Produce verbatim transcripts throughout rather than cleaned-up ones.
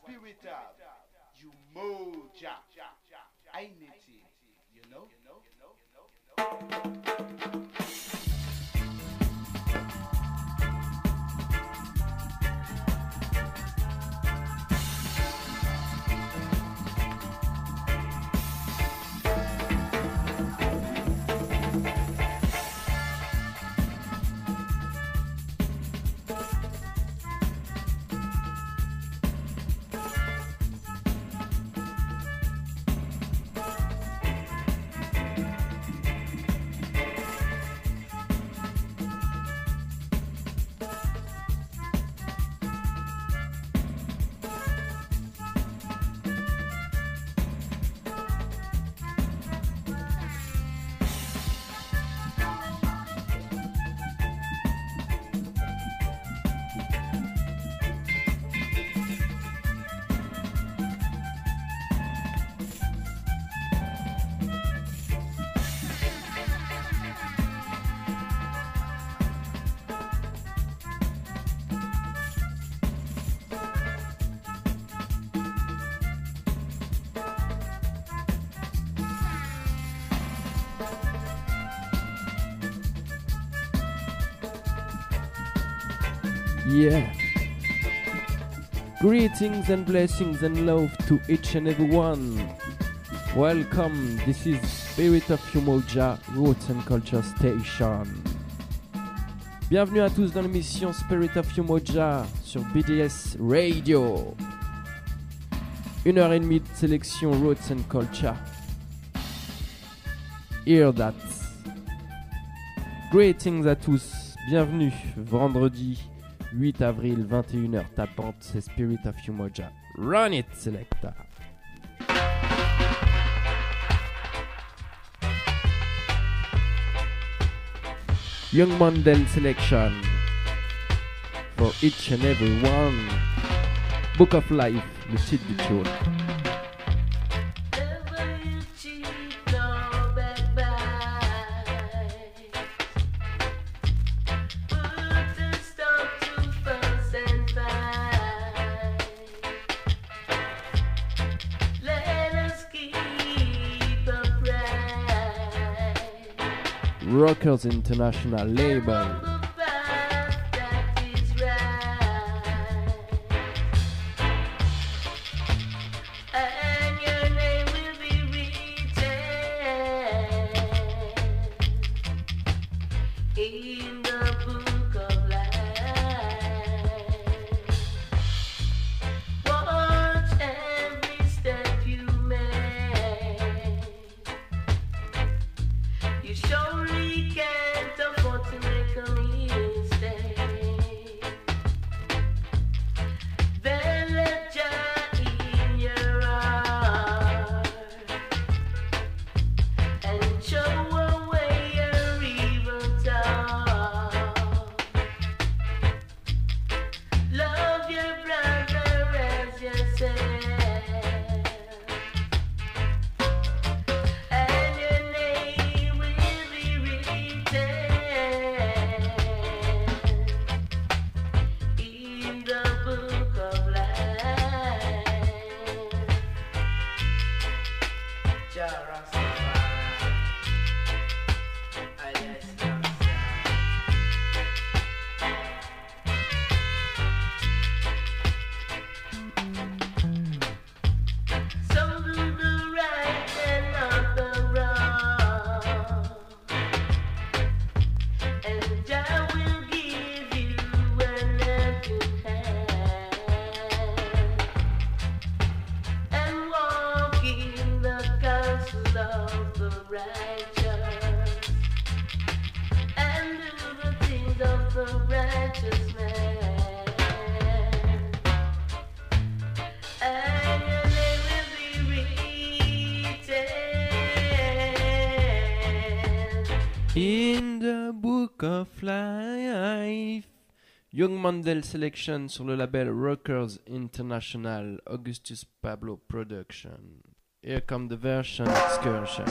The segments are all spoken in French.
spirit of you moja. I need it, you know? Yeah. Greetings and blessings and love to each and every one. Welcome, this is Spirit of Umoja, Roots and Culture Station. Bienvenue à tous dans l'émission Spirit of Umoja sur B D S Radio. Une heure et demie de sélection Roots and Culture. Hear that. Greetings à tous, bienvenue, vendredi huit avril, vingt et une heures tapante, c'est Spirit of Umoja. Run it, selecta. Young Mandel selection for each and every one. Book of Life, le titre du tune. Rockers International label. In the Book of Life. Young Mandel Selection sur le label Rockers International, Augustus Pablo Production. Here come the version excursion.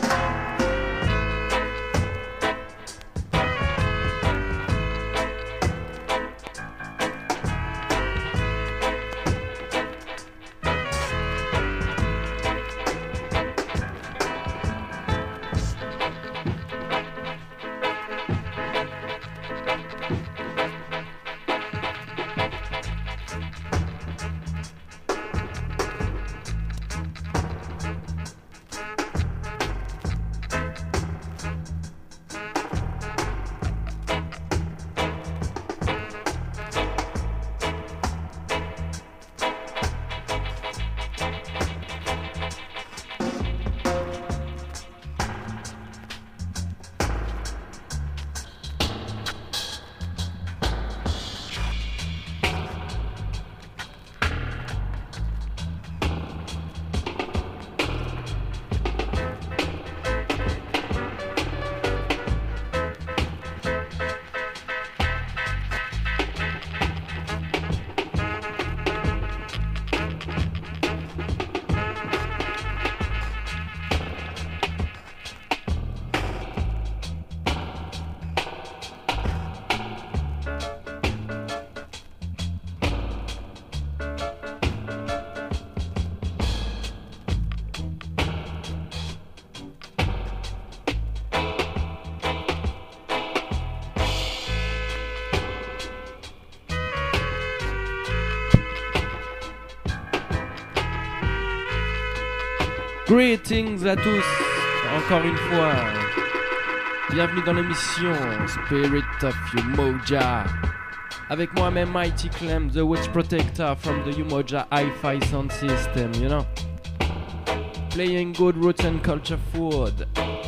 Greetings à tous, encore une fois. Bienvenue dans l'émission Spirit of Umoja. Avec moi-même Mighty Clem, the Witch Protector from the Umoja Hi-Fi Sound System, you know. Playing good roots and culture food.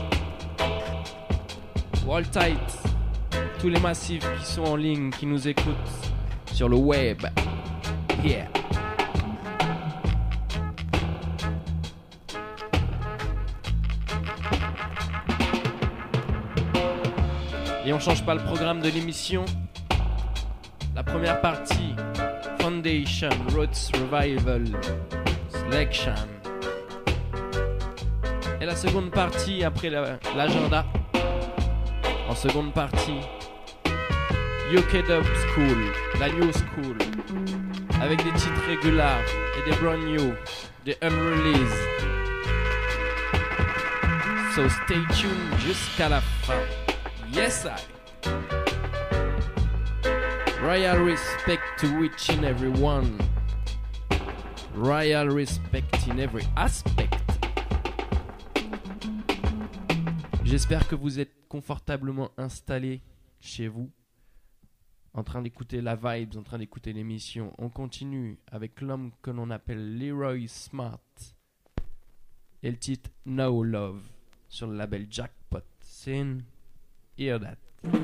Hold tight. Tous les massifs qui sont en ligne, qui nous écoutent sur le web. Yeah. Et on change pas le programme de l'émission. La première partie, Foundation, Roots, Revival, Selection. Et la seconde partie, après la, l'agenda. En seconde partie, U K Dub School, la New School. Avec des titres réguliers et des brand new, des unreleased. So stay tuned jusqu'à la fin. Yes, I. Royal respect to each and every one. Royal respect in every aspect. J'espère que vous êtes confortablement installés chez vous, en train d'écouter la vibes, en train d'écouter l'émission. On continue avec l'homme que l'on appelle Leroy Smart et le titre No Love sur le label Jackpot. Sin. Hear that.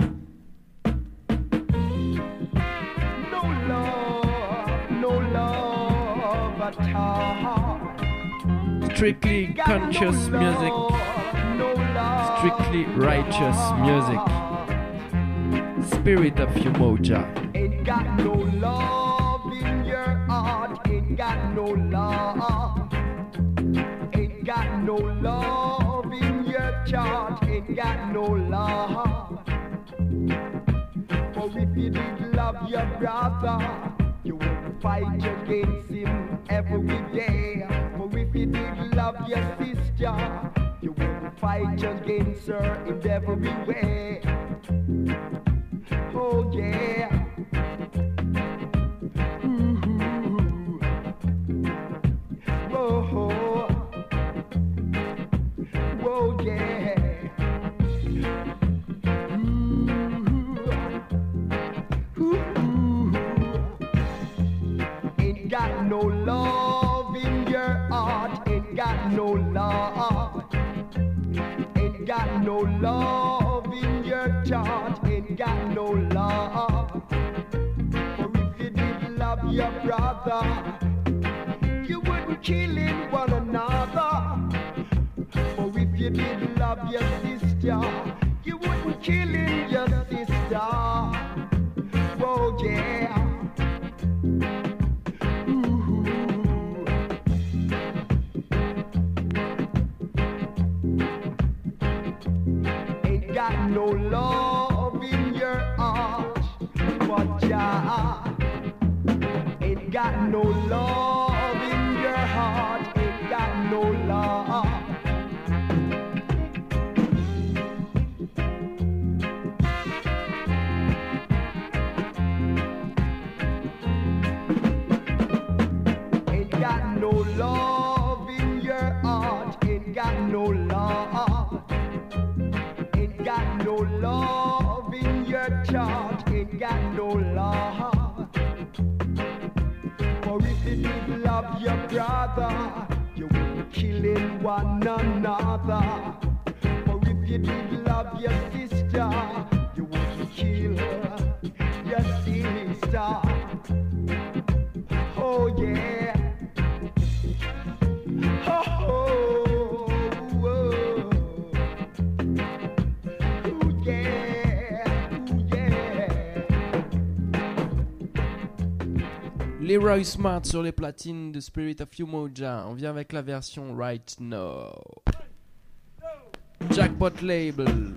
No love, no love at all. Strictly conscious music, No love, strictly righteous music. Spirit of Umoja. ain't got no love in your heart. Ain't got no love. Ain't got no love in your chart. Ain't got no love. For if you did love your brother, you would fight against him every day. For if you did love your sister, you would fight against her in every way. Oh yeah. Ooh. Whoa. Whoa yeah. Ooh. Ooh. Ain't got no love in your heart. Ain't got no love. Ain't got no love in your chart. Ain't got no love. For if you did love your brother, you wouldn't killing one another. For if you did love your sister, you wouldn't killing your sister. Oh yeah. Ooh. Ain't got no love in your heart, but ya ain't got no love in your heart, ain't got no love. Ain't got no love in your heart, ain't got no love. Ain't got no love in your chart, ain't got no love. For if you did love your brother, you wouldn't killing one another. For if you did love your sister, you wouldn't kill your sister. Oh yeah. Oh, oh, oh. Ooh, yeah. Ooh, yeah. Leroy Smart sur les platines de Spirit of Umoja. On vient avec la version Right Now. Jackpot Label.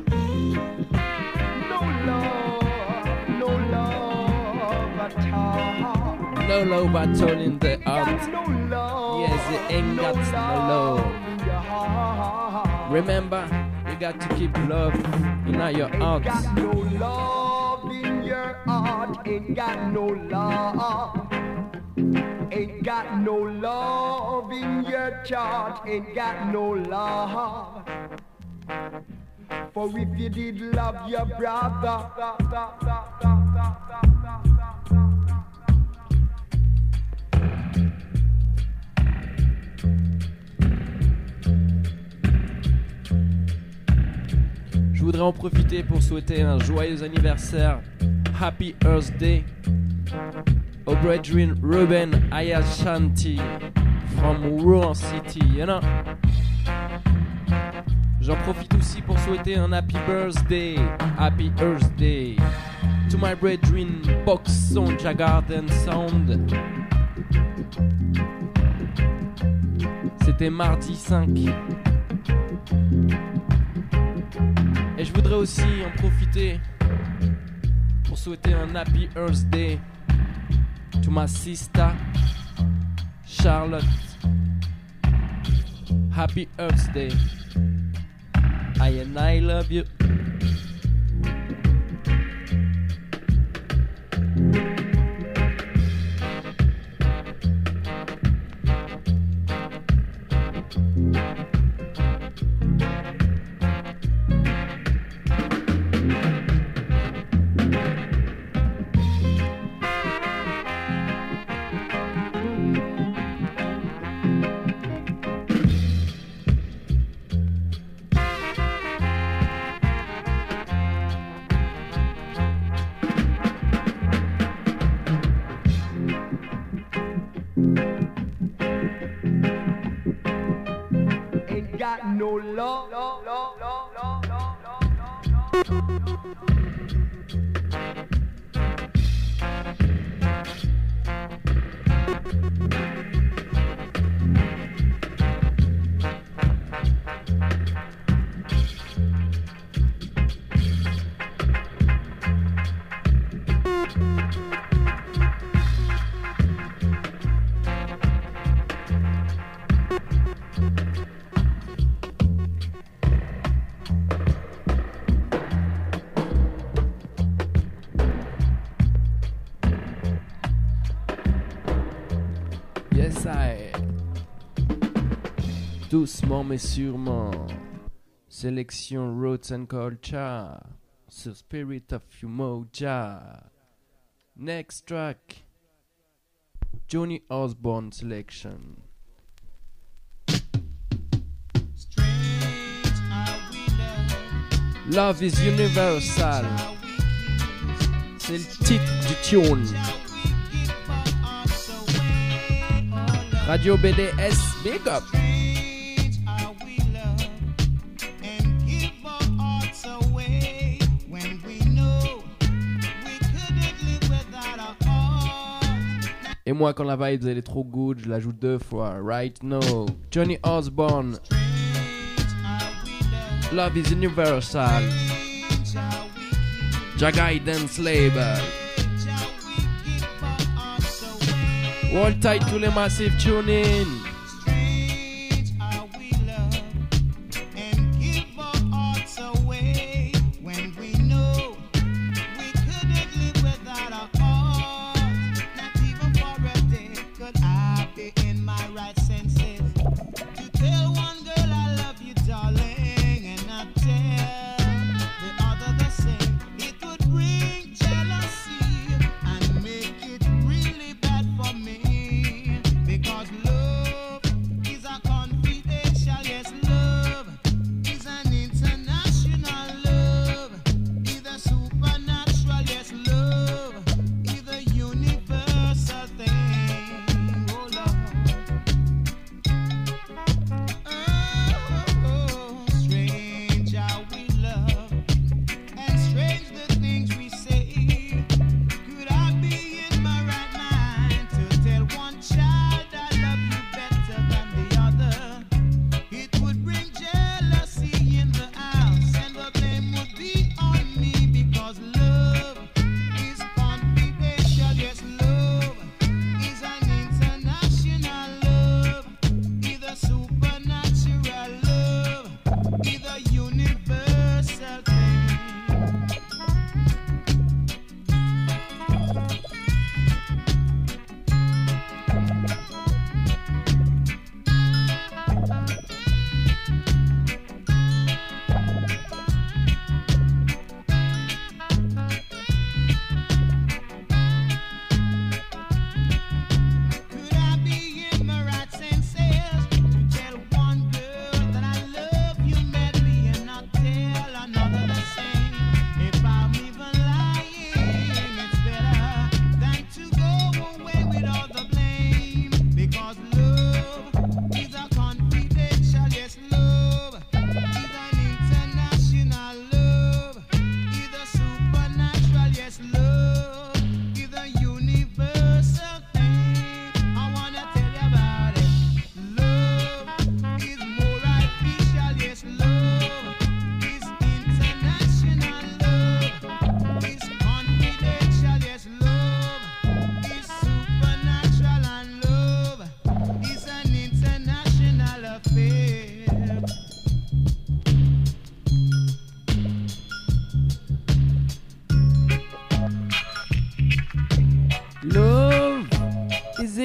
No love, no love at all. No love at all in the heart. Got no love. Yes, it ain't got no love. in your heart. Remember, you got to keep love in your Ain't heart. got no love in your heart. Ain't got no love. Ain't got no love in your chart, ain't got no love. For if you did love your brother, je voudrais en profiter pour souhaiter un joyeux anniversaire, Happy Earth Day, au brethren Ruben Ayashanti from Rouen City, you know. J'en profite aussi pour souhaiter un Happy Birthday, Happy Earth Day, to my brethren Box Sonja Garden Sound. C'était mardi cinq. Et je voudrais aussi en profiter pour souhaiter un Happy Earth Day to my sister Charlotte. Happy Earth Day. I and I love you. got no love. Yes, I. Doucement mais sûrement. Sélection Roots and Culture sur Spirit of Umoja. Next track, Johnny Osborne selection. Love is Universal. C'est le titre du tune. Radio B D S, big up. Et moi, quand la vibe elle est trop good, je l'ajoute deux fois. Right now, Johnny Osborne. Love is Universal. Jagai Dance Label. Hold tight to the massive tune in. Because love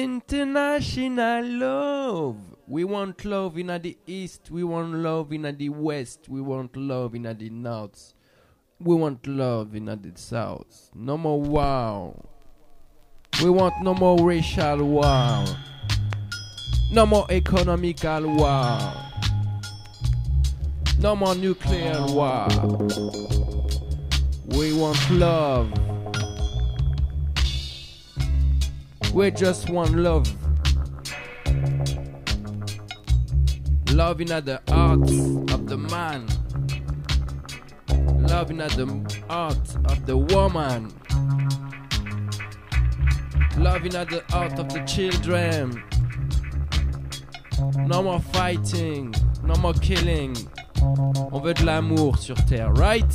international love. We want love in the east, we want love in the west, we want love in the north, we want love in the south. No more war. We want no more racial war. No more economical war. No more nuclear war. We want love. We just want love. Love in the heart of the man. Love in the heart of the woman. Love in the heart of the children. No more fighting. No more killing. On veut de l'amour sur terre, right?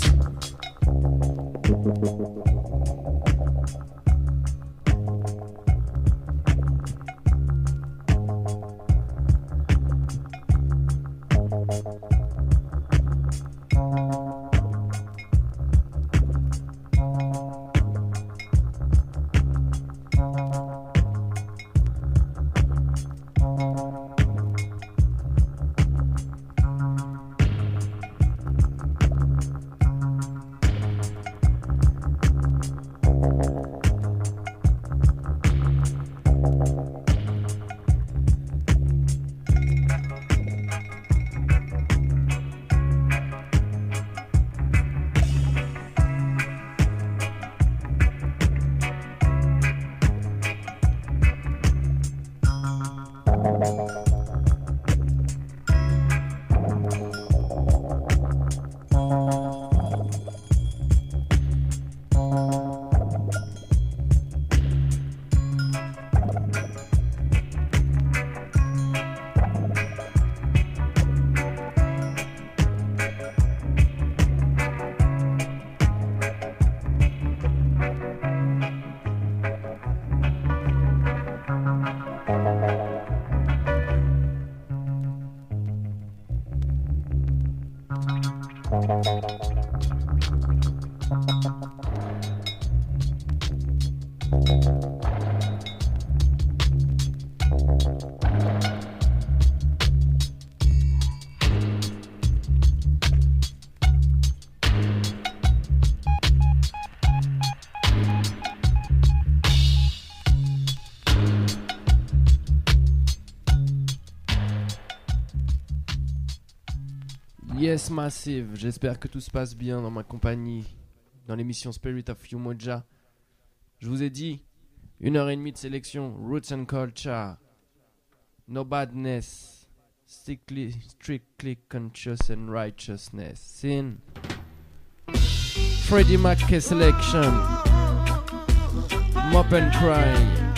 Yes Massive, j'espère que tout se passe bien dans ma compagnie, dans l'émission Spirit of Umoja. Je vous ai dit, une heure et demie de sélection, Roots and Culture, No Badness, Strictly, strictly Conscious and Righteousness, Sin, Freddie Mac Selection, Mop and Cry.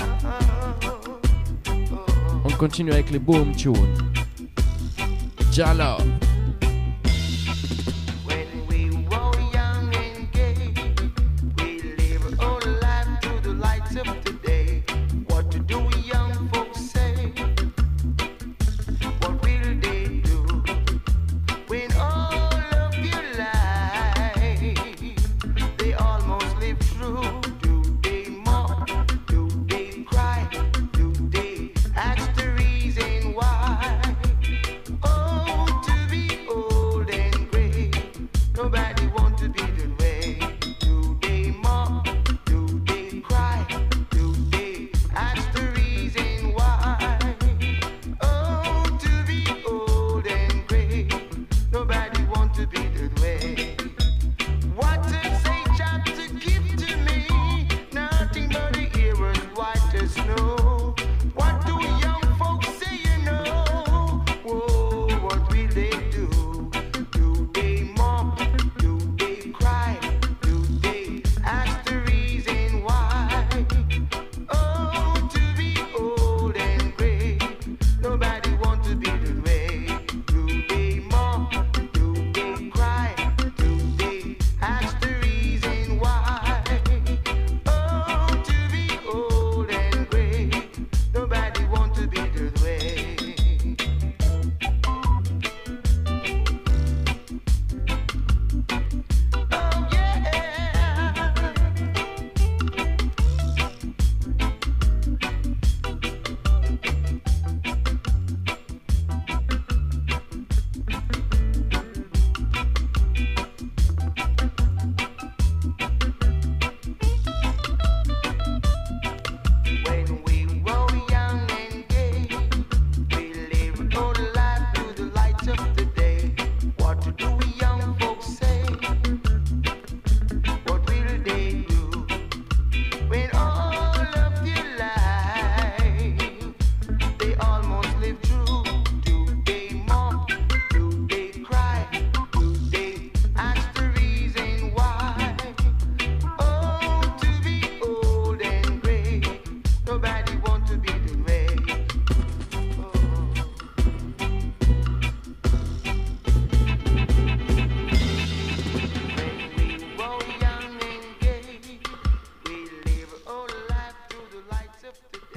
On continue avec les boom tunes. Jala. Ask the reason why. Oh, to be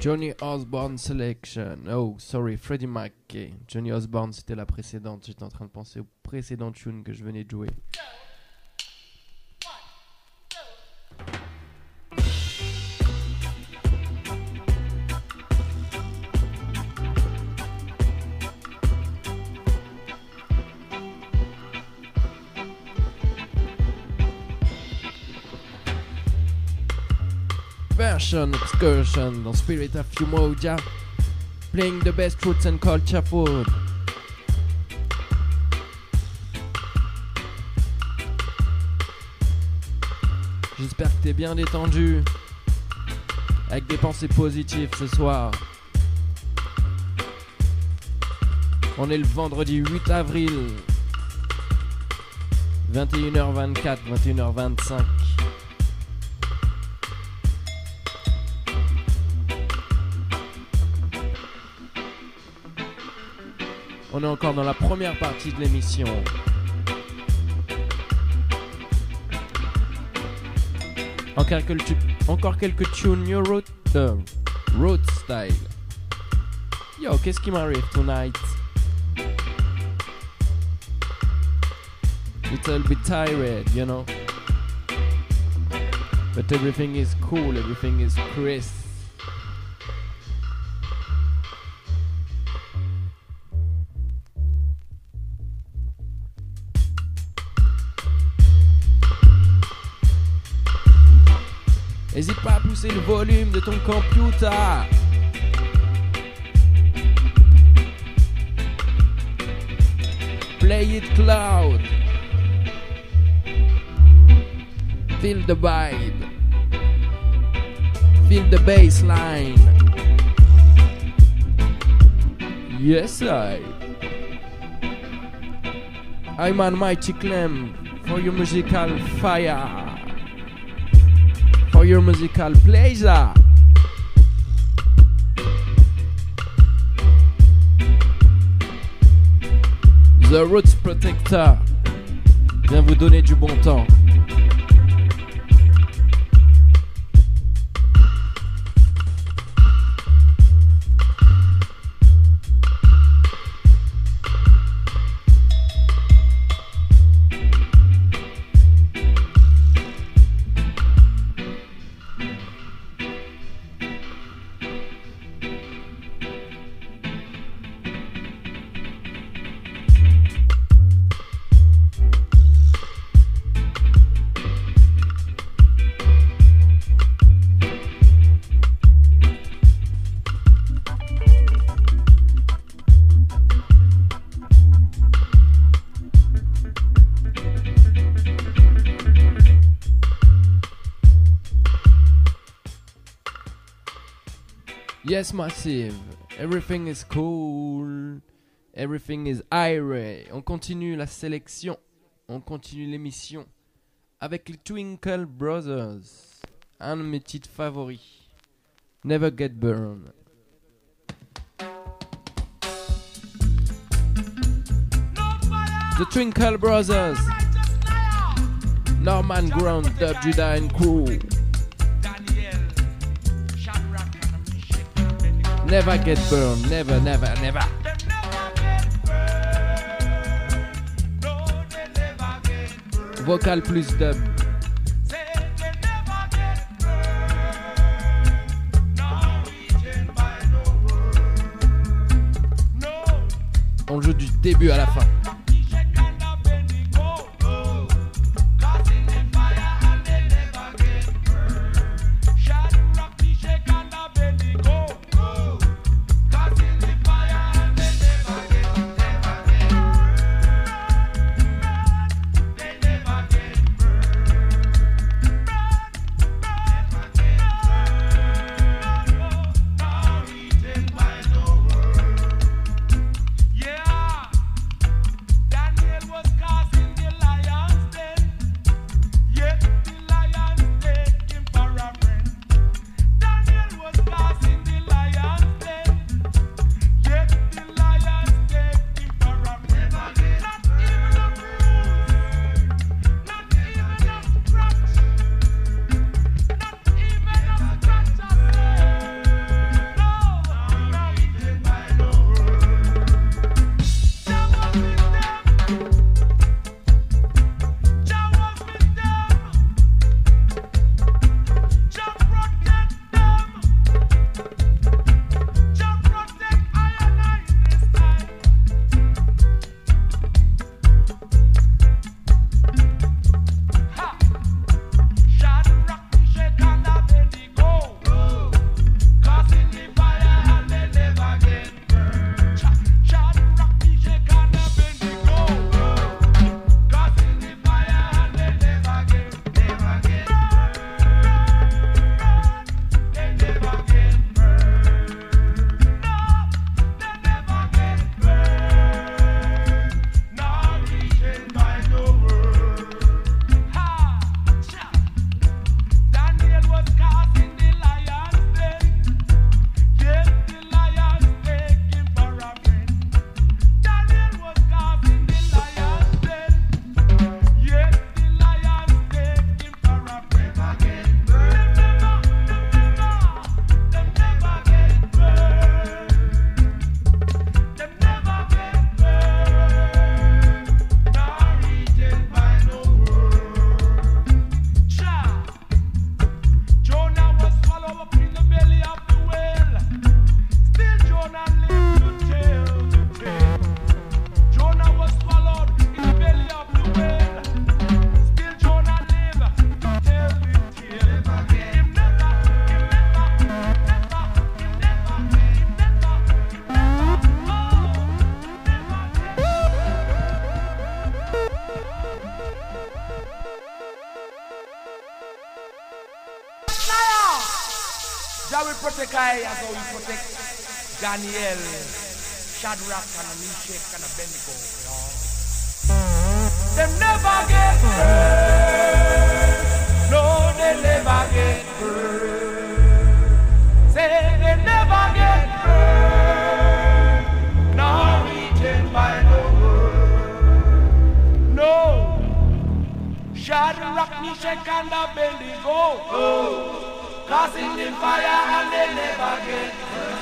Johnny Osborne Selection. Oh, sorry, Freddie Mac. Johnny Osborne, c'était la précédente. J'étais en train de penser au précédent tune que je venais de jouer. Version Excursion dans Spirit of Umoja, playing the best roots and culture food. J'espère que t'es bien détendu, avec des pensées positives ce soir. On est le vendredi huit avril, vingt et une heures vingt-quatre, vingt et une heures vingt-cinq. On est encore dans la première partie de l'émission. Encore quelques, encore quelques tunes New Road, euh, road Style. Yo, qu'est-ce qui m'arrive tonight? Little bit tired, you know. But everything is cool, everything is crisp. N'hésite pas à pousser le volume de ton computer. Play it loud. Feel the vibe. Feel the bass line. Yes, I. I'm on Mighty Clem for your musical fire. For your musical pleasure. The Roots Protector vient vous donner du bon temps. Yes, Massive. Everything is cool. Everything is irate. On continue la sélection. On continue l'émission avec les Twinkle Brothers. Un de mes titres favoris. Never Get Burned. The Twinkle Brothers. Norman Ground, Dub Judah and Crew. Never get burned, never, never, never. Vocal plus dub. On joue du début à la fin. Jah will protect I as how we protect Daniel, Shadrach and Meshach and Abednego. Them never get burned. No, they never get burned. Say they never get burned. Nor eaten by no word. No. Shadrach, Meshach and Abednego. Oh. Cause in the fire and they never get burned.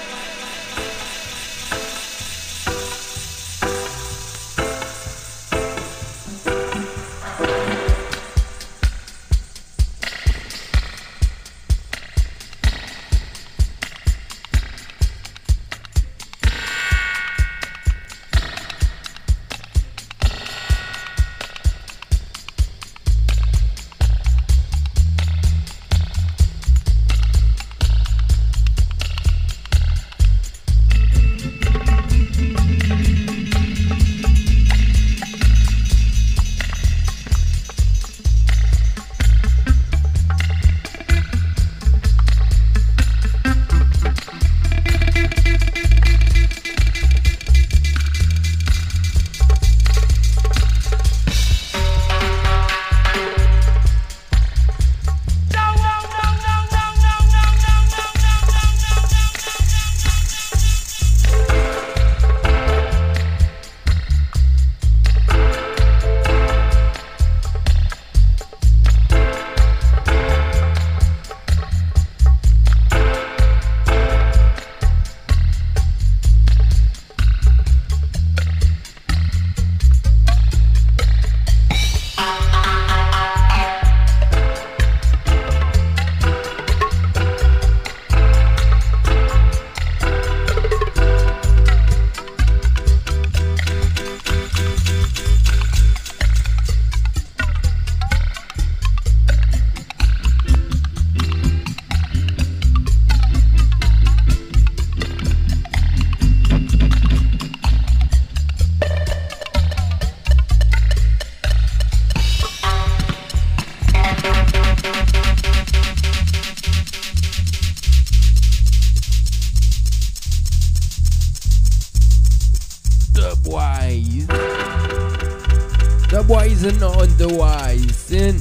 and on the wise in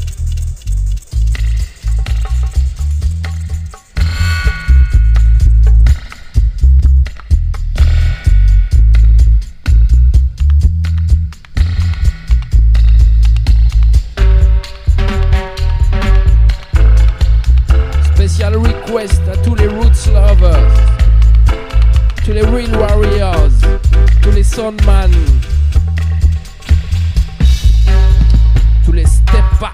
special request à tous les roots lovers, tous les real warriors, tous les soundman, tous les step-up.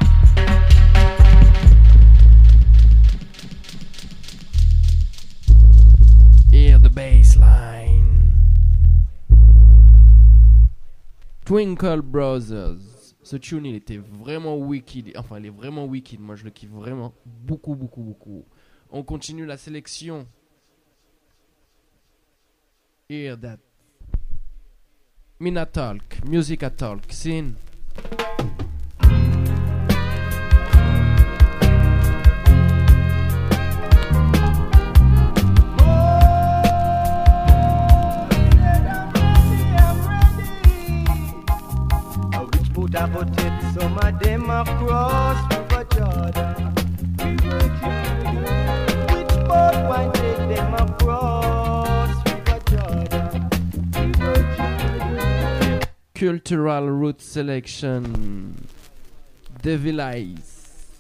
Hear the bass line. Twinkle Brothers. Ce tune, il était vraiment wicked. Enfin, il est vraiment wicked. Moi, je le kiffe vraiment beaucoup, beaucoup, beaucoup. On continue la sélection. Hear that. Mina Talk. Music at Talk. Sin. I put it, some of them across River Jordan. Which boat one take them across River Jordan? Cultural route selection. Devil Eyes.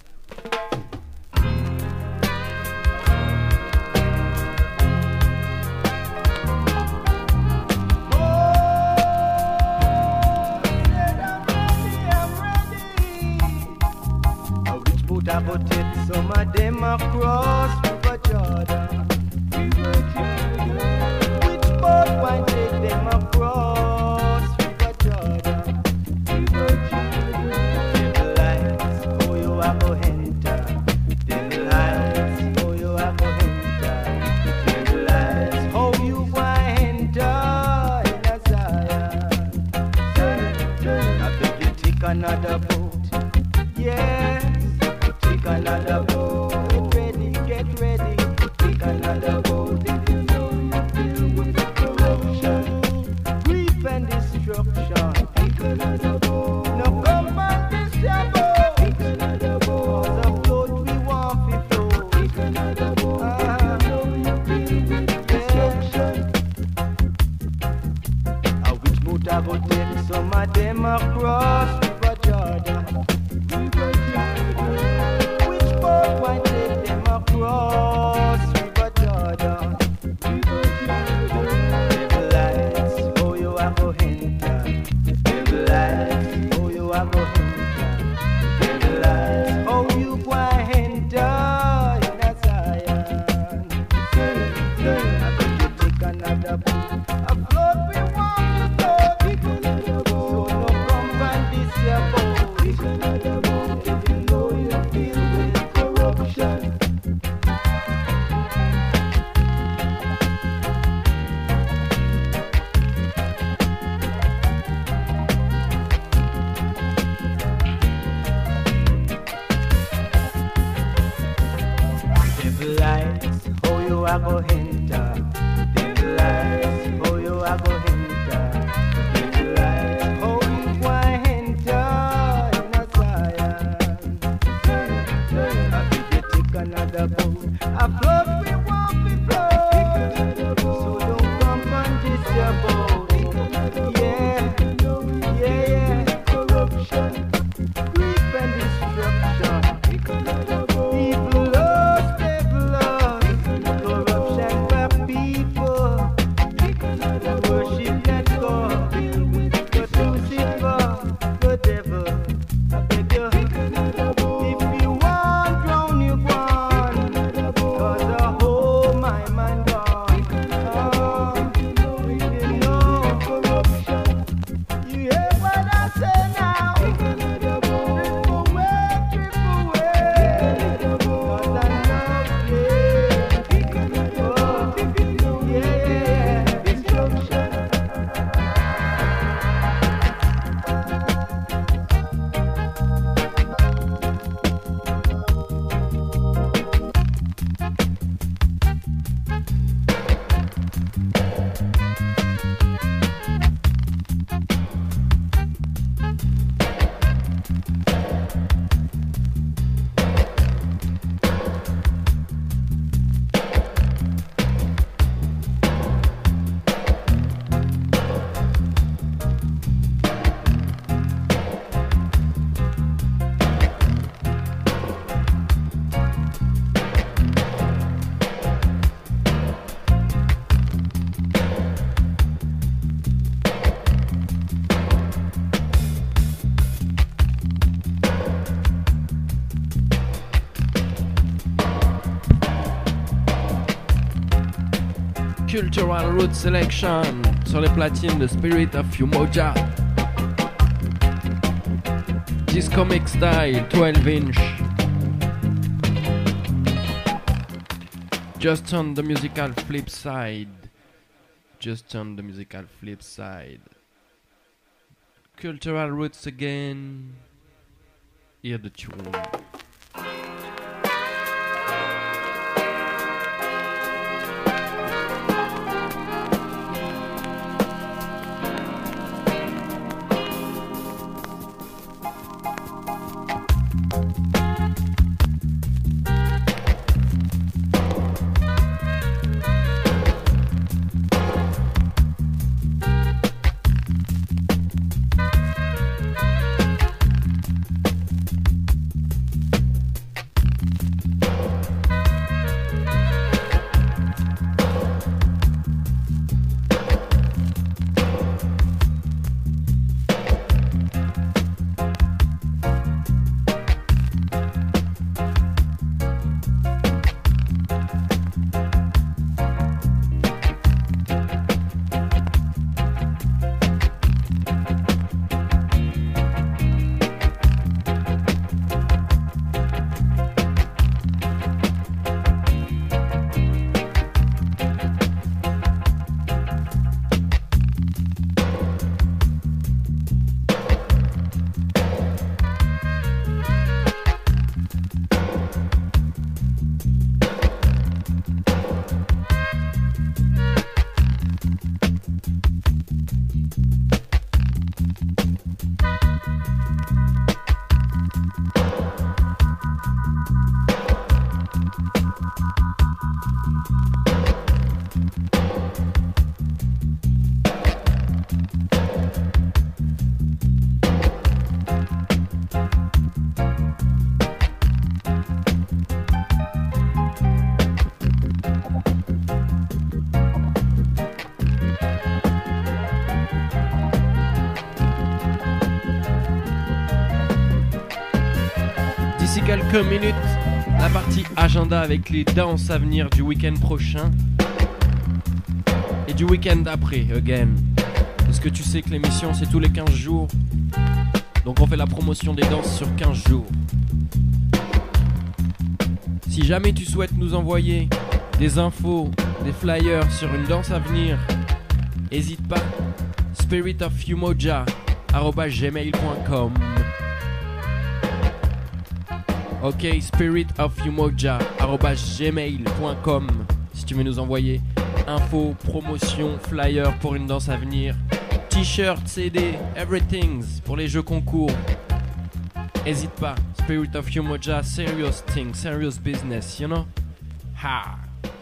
I put it, some of them across River Jordan. Which boat one take them across River Jordan? The lights, oh you are go enter. The lights, oh you are go enter. The lights, how you go enter in a Zion. I beg you take another boat, yeah. Another boat, get ready, get ready. lights, how you a go enter? Dim lights, how you a go enter? Dim lights, how you a enter? In a science, I think you take another boat. I float, we won't be float. So don't come and diss your boat. Yeah, yeah, yeah. Corruption, grief and destruction. People lost their blood. Corruption for people. Worship that God. But Lucifer, the devil. I beg you, if you want drown you gone. Cause the whole my man gone. Oh, you know corruption. You hear what I say now? Trip away, trip away. Cause I love you. Oh, yeah, yeah, destruction. Cultural Root Selection sur les platines de Spirit of Umoja. Discomic Style twelve inch. Just on the musical flip side. Just on the musical flip side. Cultural Roots again. Hear the tune. D'ici quelques minutes, la partie agenda avec les danses à venir du week-end prochain et du week-end après, again. Parce que tu sais que l'émission c'est tous les quinze jours, donc on fait la promotion des danses sur quinze jours. Si jamais tu souhaites nous envoyer des infos, des flyers sur une danse à venir, n'hésite pas, spirit of umoja arobase gmail point com. Ok, spiritofumoja arobase gmail point com si tu veux nous envoyer infos, promotions, flyers pour une danse à venir, t-shirts, C D, everything pour les jeux concours. Hésite pas, Spirit of Umoja, serious thing, serious business, you know? Ha!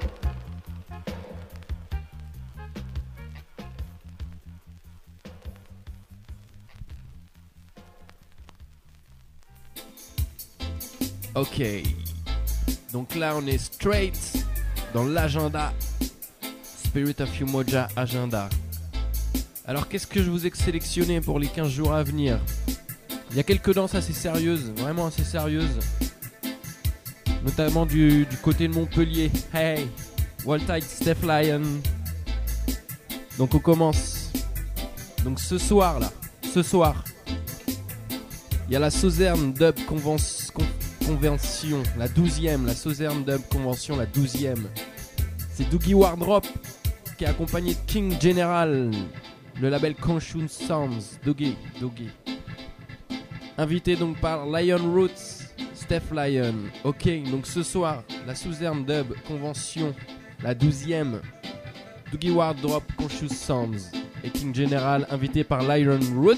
Ok, donc là on est straight dans l'agenda Spirit of Umoja agenda. Alors qu'est-ce que je vous ai sélectionné pour les quinze jours à venir? Il y a quelques danses assez sérieuses, vraiment assez sérieuses, notamment du, du côté de Montpellier. Hey, Wall Tight, Steph Lion. Donc on commence. Donc ce soir là, ce soir, il y a la Southern Dub Convention. Convention, la douzième, la Southern Dub Convention, la douzième. C'est Doogie Wardrop qui est accompagné de King General, le label Conscious Sounds. Doogie, Doogie. Invité donc par Lion Roots, Steph Lion. Ok, donc ce soir, la Southern Dub Convention, la douzième. Doogie Wardrop, Conscious Sounds et King General, invité par Lion Roots.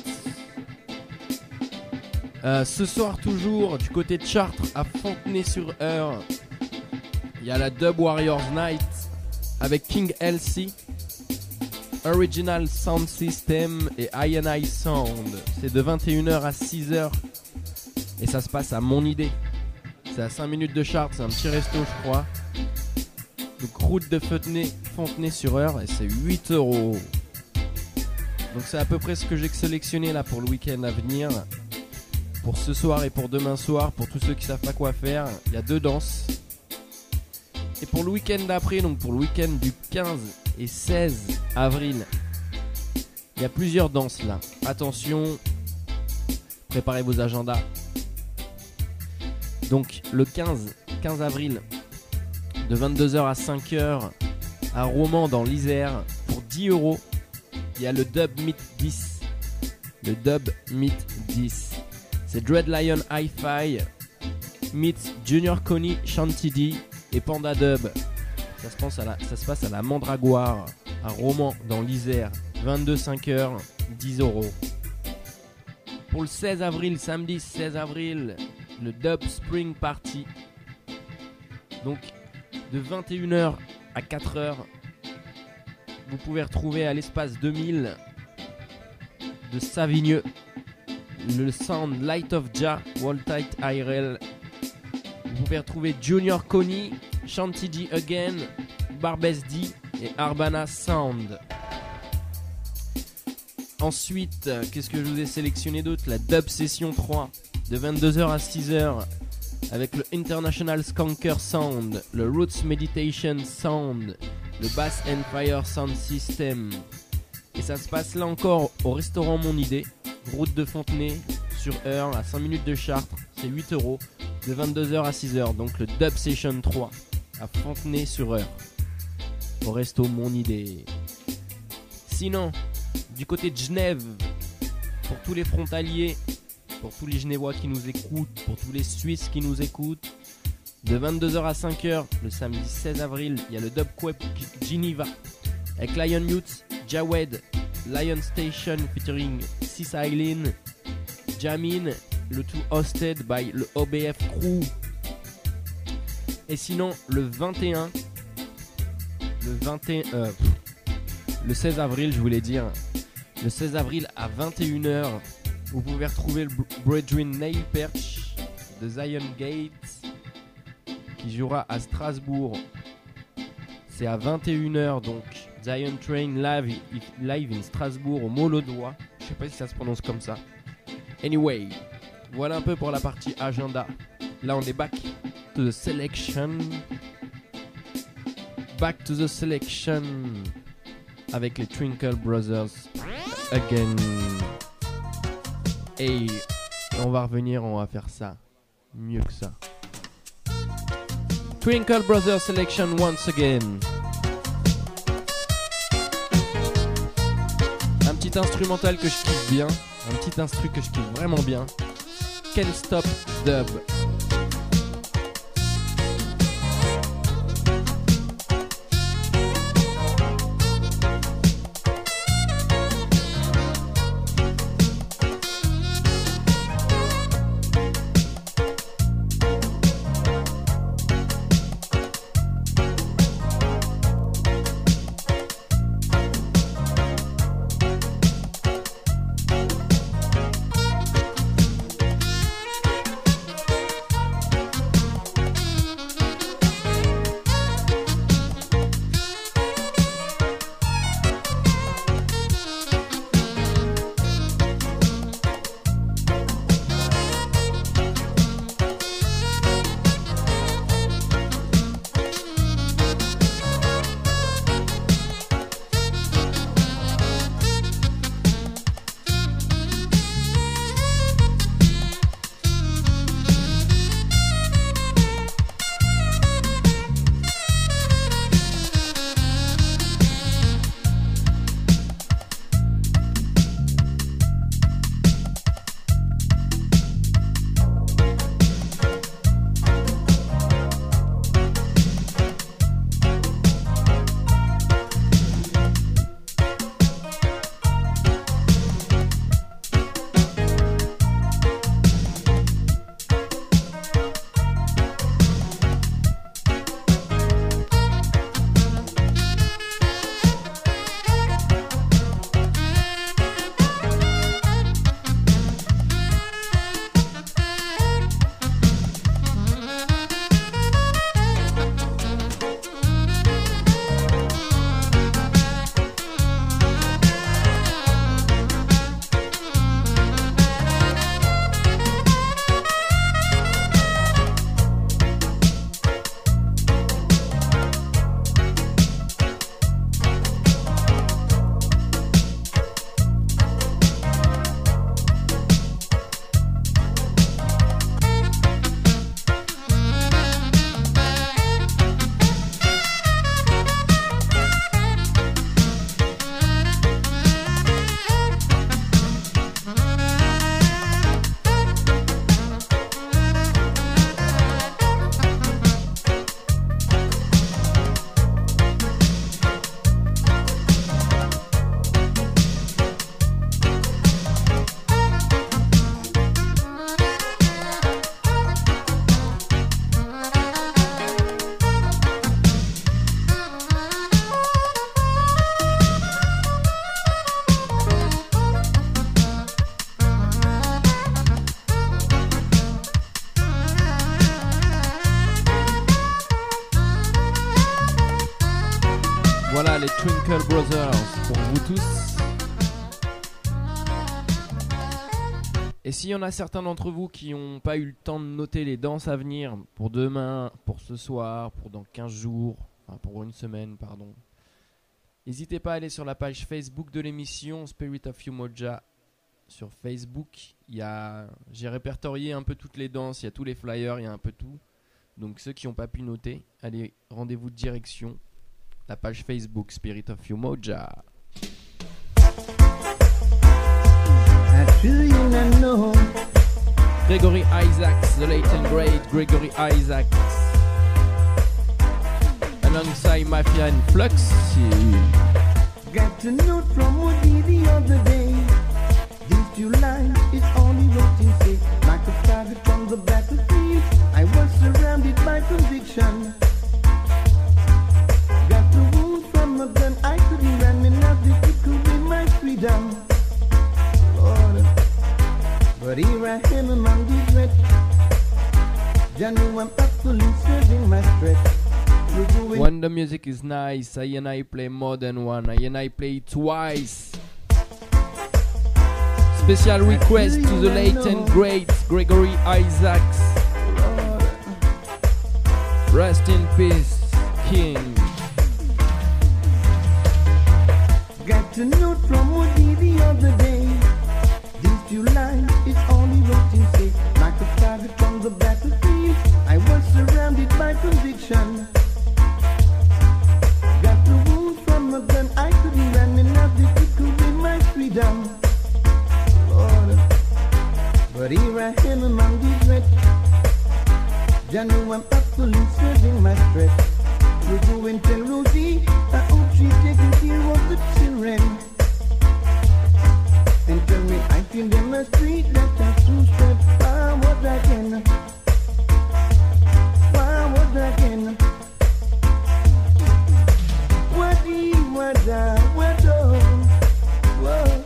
Euh, ce soir toujours du côté de Chartres à Fontenay-sur-Eure, il y a la Dub Warriors Night avec King L C, Original Sound System et I and I Sound. C'est de vingt et une heures à six heures et ça se passe à Mon Idée. C'est à cinq minutes de Chartres, c'est un petit resto je crois. Donc route de Fontenay, Fontenay-sur-Eure et c'est huit euros. Donc c'est à peu près ce que j'ai sélectionné là pour le week-end à venir. Pour ce soir et pour demain soir, pour tous ceux qui savent pas quoi faire, il y a deux danses. Et pour le week-end d'après, donc pour le week-end du quinze et seize avril, il y a plusieurs danses là. Attention, préparez vos agendas. Donc le quinze, quinze avril, de vingt-deux heures à cinq heures, à Romans dans l'Isère, pour dix euros, il y a le Dub Meet dix. Le Dub Meet dix. C'est Dread Lion Hi-Fi meets Junior Connie, Shanty D et Panda Dub. Ça se, passe à la, ça se passe à la Mandragoire, à Romans, dans l'Isère. vingt-deux cinq heures, dix euros. Pour le seize avril, samedi seize avril, le Dub Spring Party. Donc, de vingt et une heures à quatre heures, vous pouvez retrouver à l'espace deux mille de Savigneux le sound Light of Jah, Wall Tight I R L. Vous pouvez retrouver Junior Connie, Shanty D Again, Barbès D et Arbana Sound. Ensuite, euh, qu'est-ce que je vous ai sélectionné d'autre? La Dub Session trois, de vingt-deux heures à six heures, avec le International Skanker Sound, le Roots Meditation Sound, le Bass and Fire Sound System. Et ça se passe là encore au restaurant Mon Idée, route de Fontenay-sur-Eure, à cinq minutes de Chartres. C'est huit euros, de vingt-deux heures à six heures. Donc le Dub Session trois, à Fontenay-sur-Eure, au resto Mon Idée. Sinon, du côté de Genève, pour tous les frontaliers, pour tous les Genevois qui nous écoutent, pour tous les Suisses qui nous écoutent, de vingt-deux heures à cinq heures, le samedi seize avril, il y a le Dub Quep Geneva avec Lion Youth, Jawed, Lion Station featuring Sis Eileen, Jamin, le tout hosted by le O B F Crew. Et sinon, le vingt et un, le vingt et un, euh, le seize avril, je voulais dire, le seize avril à vingt et une heures, vous pouvez retrouver le Brethren Nail Perch de Zion Gate qui jouera à Strasbourg. C'est à vingt et une heures donc. Zion Train live, live in Strasbourg au Molodois. Je sais pas si ça se prononce comme ça. Anyway, voilà un peu pour la partie agenda. Là on est back to the selection. Back to the selection avec les Twinkle Brothers again. Et on va revenir, on va faire ça mieux que ça. Twinkle Brothers selection once again. Un petit instrumental que je kiffe bien, un petit instru que je kiffe vraiment bien. Can't Stop Dub. les Twinkle Brothers pour vous tous. Et s'il y en a certains d'entre vous qui n'ont pas eu le temps de noter les danses à venir pour demain, pour ce soir, pour dans quinze jours, enfin pour une semaine, pardon, n'hésitez pas à aller sur la page Facebook de l'émission Spirit of Umoja. Sur Facebook, il y a, j'ai répertorié un peu toutes les danses, il y a tous les flyers, il y a un peu tout. Donc ceux qui n'ont pas pu noter, allez, rendez-vous de direction, la page Facebook Spirit of Umoja. Gregory Isaacs, the late and great Gregory Isaacs, alongside Mafia and Flux. Got a note from Woody the other day. These two lines is only wrote in sick. Like a target from the battlefield, I was surrounded by conviction. Got the wound from a gun, I couldn't run me, nothing it could be my freedom. Lord, but here I am among these wretch. Jah know I'm actually serving my stretch. When the music is nice, I and I play more than one, I and I play it twice. Special request to the late and great Gregory Isaacs. Rest in peace, King. Got a note from Woody the other day. These two lines is only wrote in sick. Like a target from the battlefield, I was surrounded by conviction. Got the wound from a gun, I couldn't run me, nothing it could be my freedom. Lord, but here I am among these wretch. Jah know I'm actually serving my stretch. We go and tell Rosie, I hope she's taking care of the children. And tell me I feel them a street that I should step forward again. Forward again. What he was I, what oh, whoa.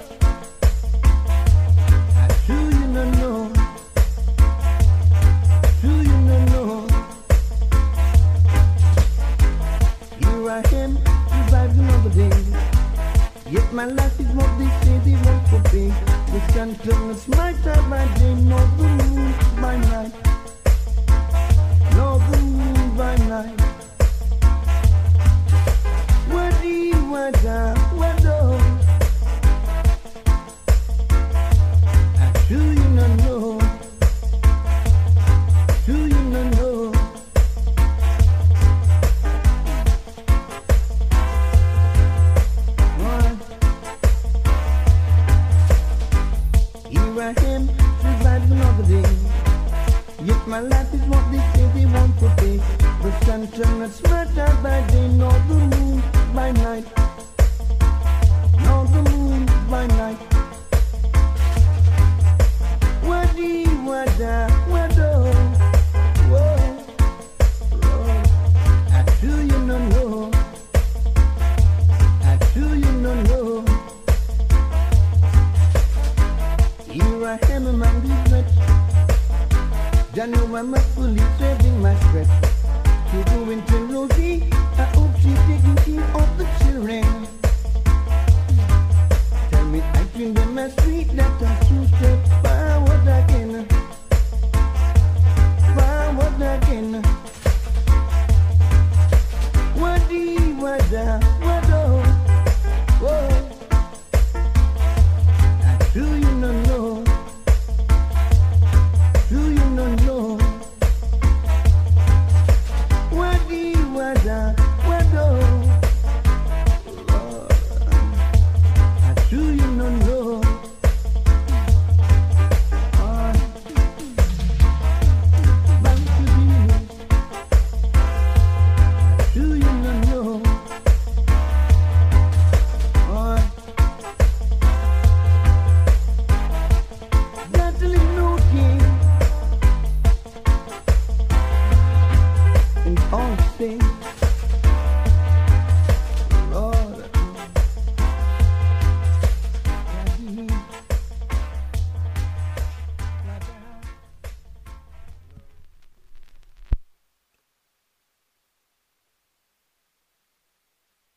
I do you not know, do you not know. Here I am, survived another day. Yet my life is what they say they want for me. The sun turns my time by day, not the moon by night. Not the moon by night. What do you want, what do? I do you not know? Do you not know? Here I am, survived another day. Yet my life is what they say they want to be. The sun turns brighter by day, not the moon by night. Not the moon by night. What do you want, what do? Whoa, whoa. I do you not know? I do you not know? Here I am among these wretch. Jah know I'm fully serving my stretch. To go into Rosie, I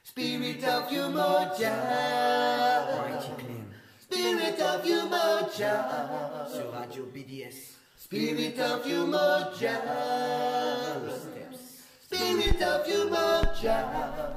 Spirit of Umoja. Spirit of Umoja. Sur Radio B D S. Spirit of Umoja. Spirit of Umoja.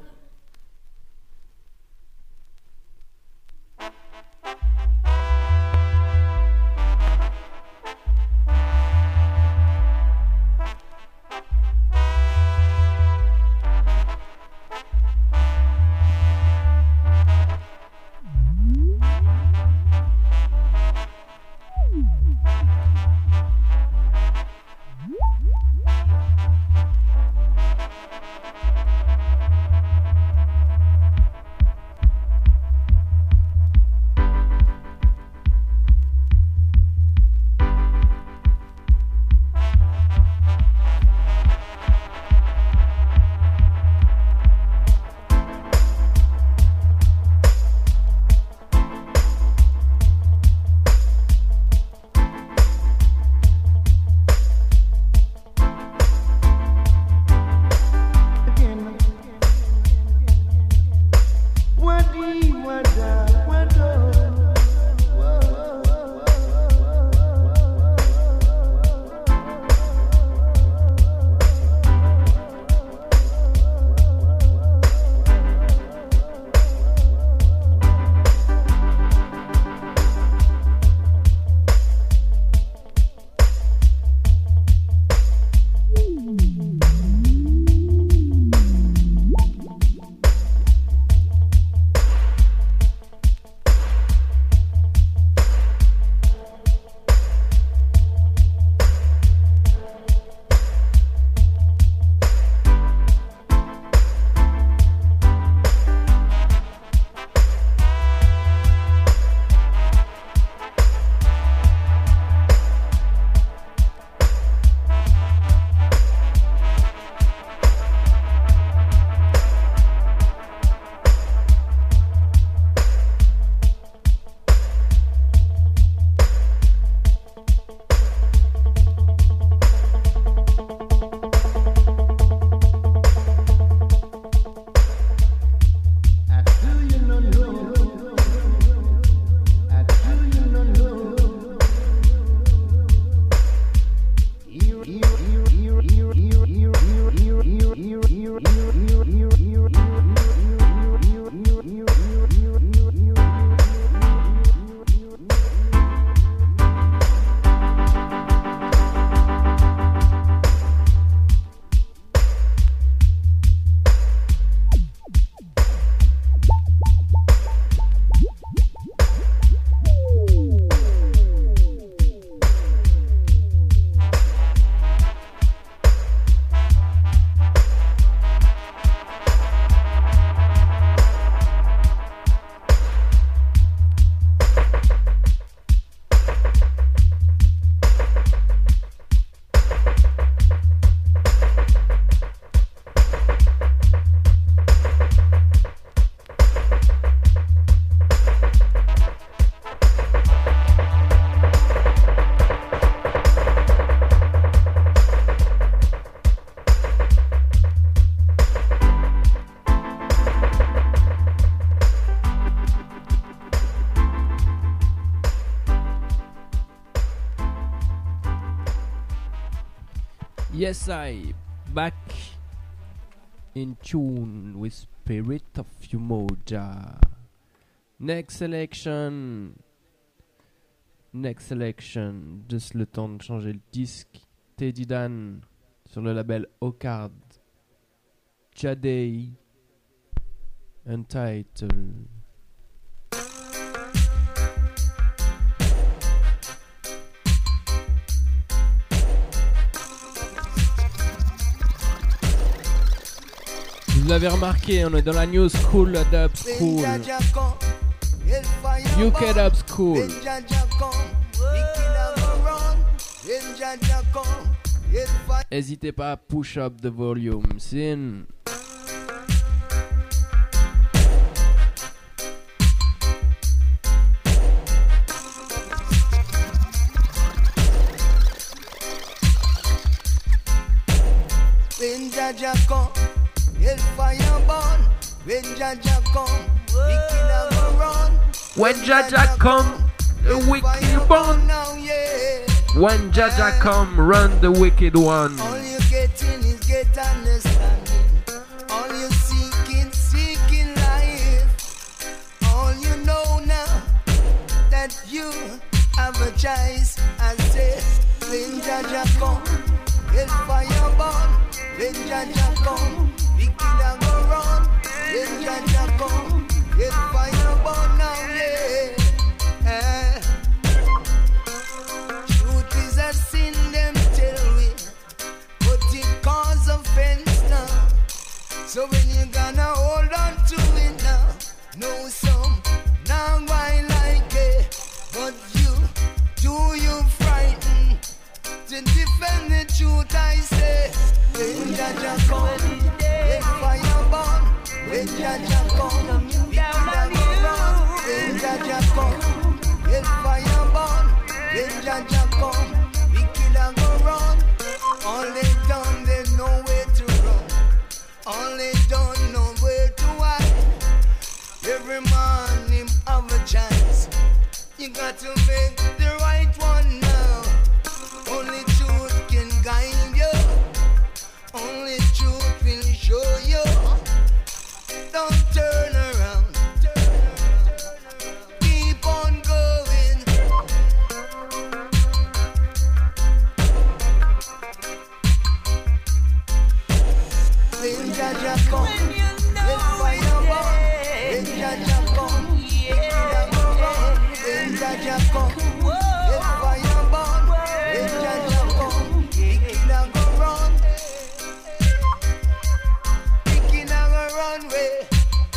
Yes, I back in tune with Spirit of Umoja. Next selection. Next selection. Juste le temps de changer le disque. Teddy Dan sur le label Ocard. Jadei. Untitled. Vous l'avez remarqué, on est dans la New School Dub School. U K Dub School. N'hésitez pas à push up the volume. Sin. When Jaja come, hellfire burn. When Jaja come, wicked a go run. When Jaja come, the wicked one. Now, yeah. When Jaja come, run the wicked one. All you getting is get understanding. All you seeking, seeking life. All you know now that you have a choice. I say, when Jaja come, let fire burn. When Jaja come, wicked a go run. When Jaja come, let fire burn now, yeah. Eh. Truth is a sin, them tell we, but it cause offense now. So when you gonna hold on to it now, know some, now I like it, but you, do you frighten to defend the truth? I say, when Jaja come, let fire burn. When Jaja come, we can go run. When Jaja come, let fire burn. When Jaja come, we can go run. All they done, they know where to run. All they don't know where to hide. Every man him have a chance. You got to make the right one now. Only truth can guide you. Only truth will show you. Don't turn around. Keep on going. When Jaja come, let fire burn. When Jaja come, yeah. When Jaja come, let fire burn. When Jaja come, wicked a go run. Wicked a go run way.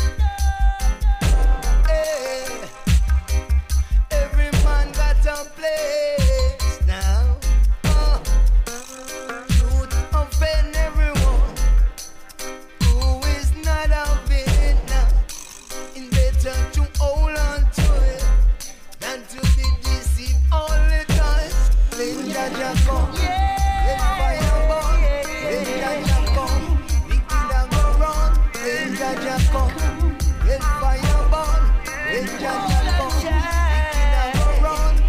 Hey. Every man got a place now. Oh. Truth offend everyone who is not of it now. It's better to hold on to it than to be deceived all the time. When Jaja come, let fire burn. When Jaja come, wicked a go run. When Jaja come, let fire burn. When Jaja come, wicked a go run.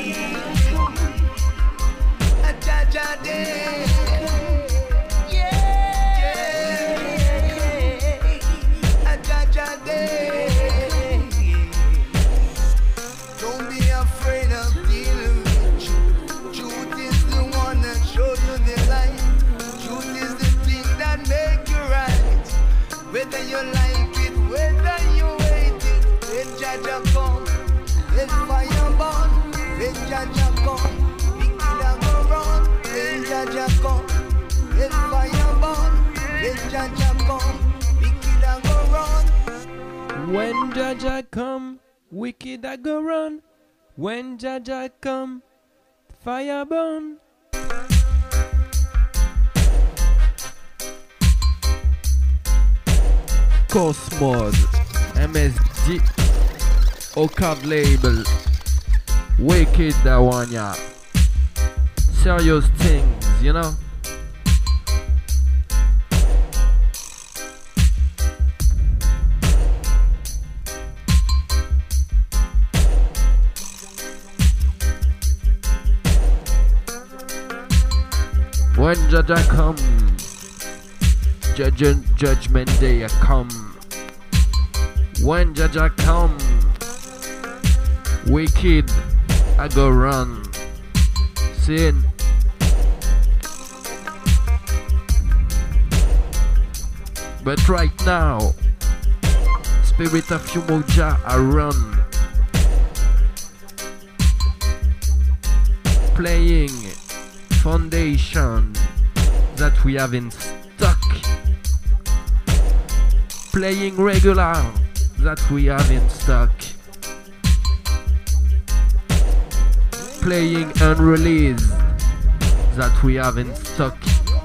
A Jaja day. A Jaja day. Don't be afraid of dealing with truth. Truth is the one that shows you the light. Truth is the thing that make you right. Whether you like it, whether you hate it. When Jaja come, let fire burn. When Jaja come, wicked a go run. When Jaja come, let fire burn. When Jaja come, wicked a go run. When Jaja come, wicked a go run. When Jaja come, fire burn. Course Mode, M S D, Ocav label, Wicked that one, yeah. Serious things, you know. When Jaja come, judge, judgment day come. When Jaja come, wicked I go run. Sin. But right now, Spirit of Umoja I run. Playing foundation that we have in stock, playing regular that we have in stock, playing unreleased that we have in stock.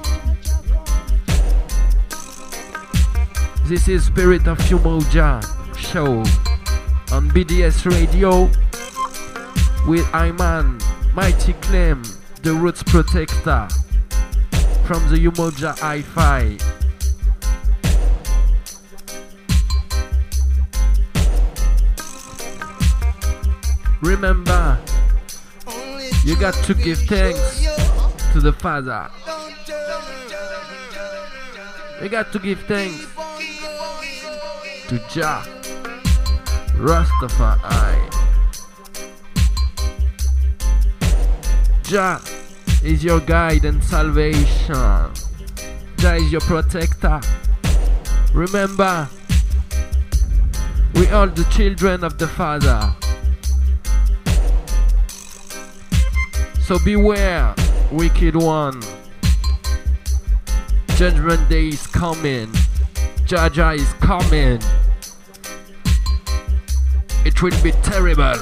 This is Spirit of Umoja show on B D S Radio with Iman, Mighty Clem, the Roots Protector from the Umoja Hi-Fi. Remember, you got to give thanks to the Father. You got to give thanks to Jah Rastafari. Jah is your guide and salvation. Jah is your protector. Remember, we are the children of the Father. So beware, wicked one. Judgment day is coming. Jah Jah is coming. It will be terrible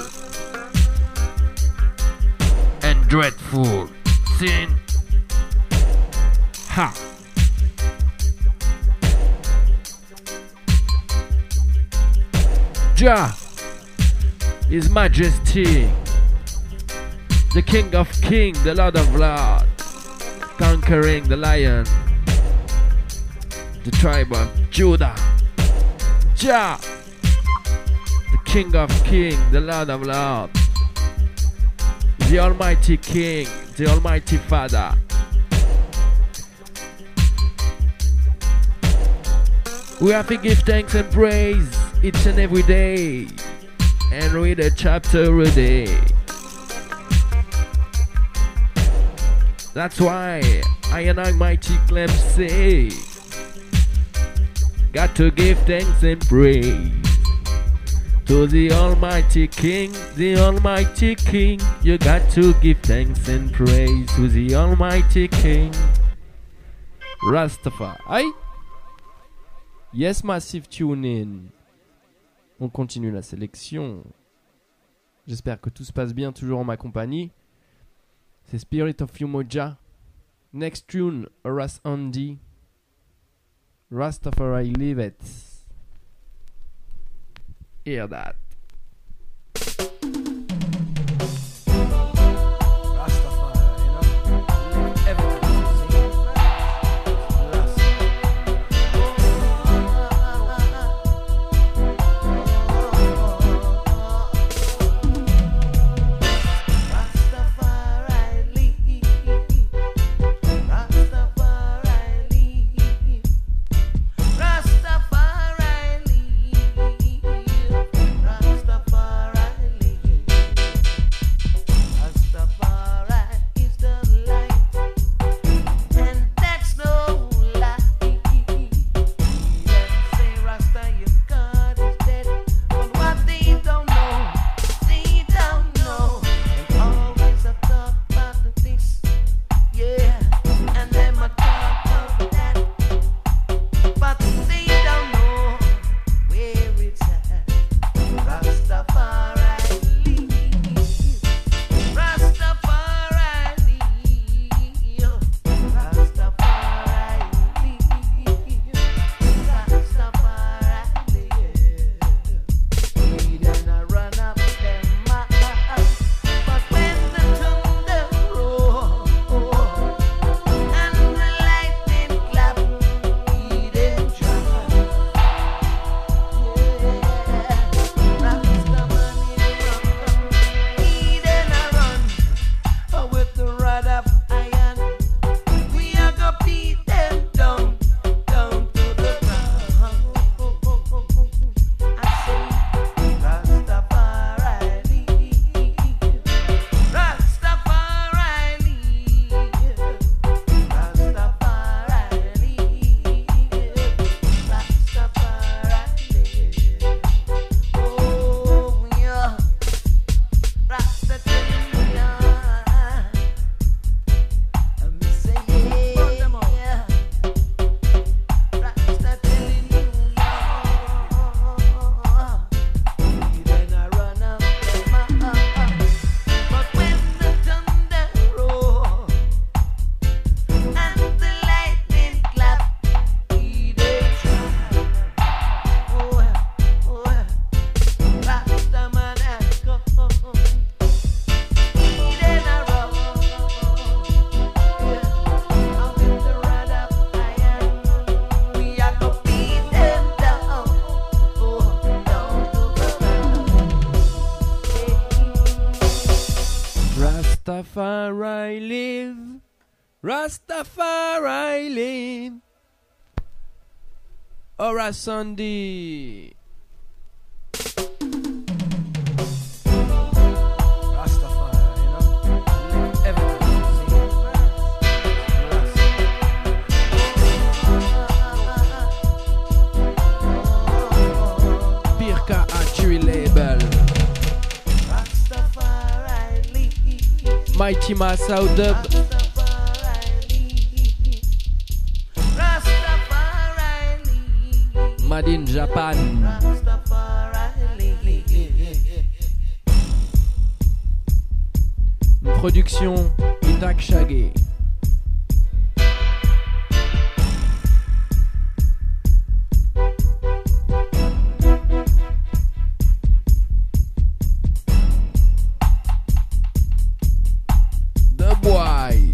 and dreadful. Sin. Ha. Jah, His Majesty, the King of Kings, the Lord of Lords, conquering the lion, the tribe of Judah. Jah, the King of Kings, the Lord of Lords, the Almighty King, the Almighty Father. We have to give thanks and praise each and every day, and read a chapter a day. That's why I and I Mighty Clem say, got to give thanks and praise to the Almighty King, the Almighty King. You got to give thanks and praise to the Almighty King, Rastafari. Yes, Massive Tune In. On continue la sélection. J'espère que tout se passe bien toujours en ma compagnie. C'est Spirit of You Moja. Next tune, Ras Andy. Rastafari Leave It. Hear that. Rastafari, Rastafari live, Rastafari live. Ora Sunday. Rastafari, you know, live everything. See it first. Pirka Archery Label. Rastafari live. Mighty Massa Dub. Made in Japan. Une production Itak Shaggy. The Boys.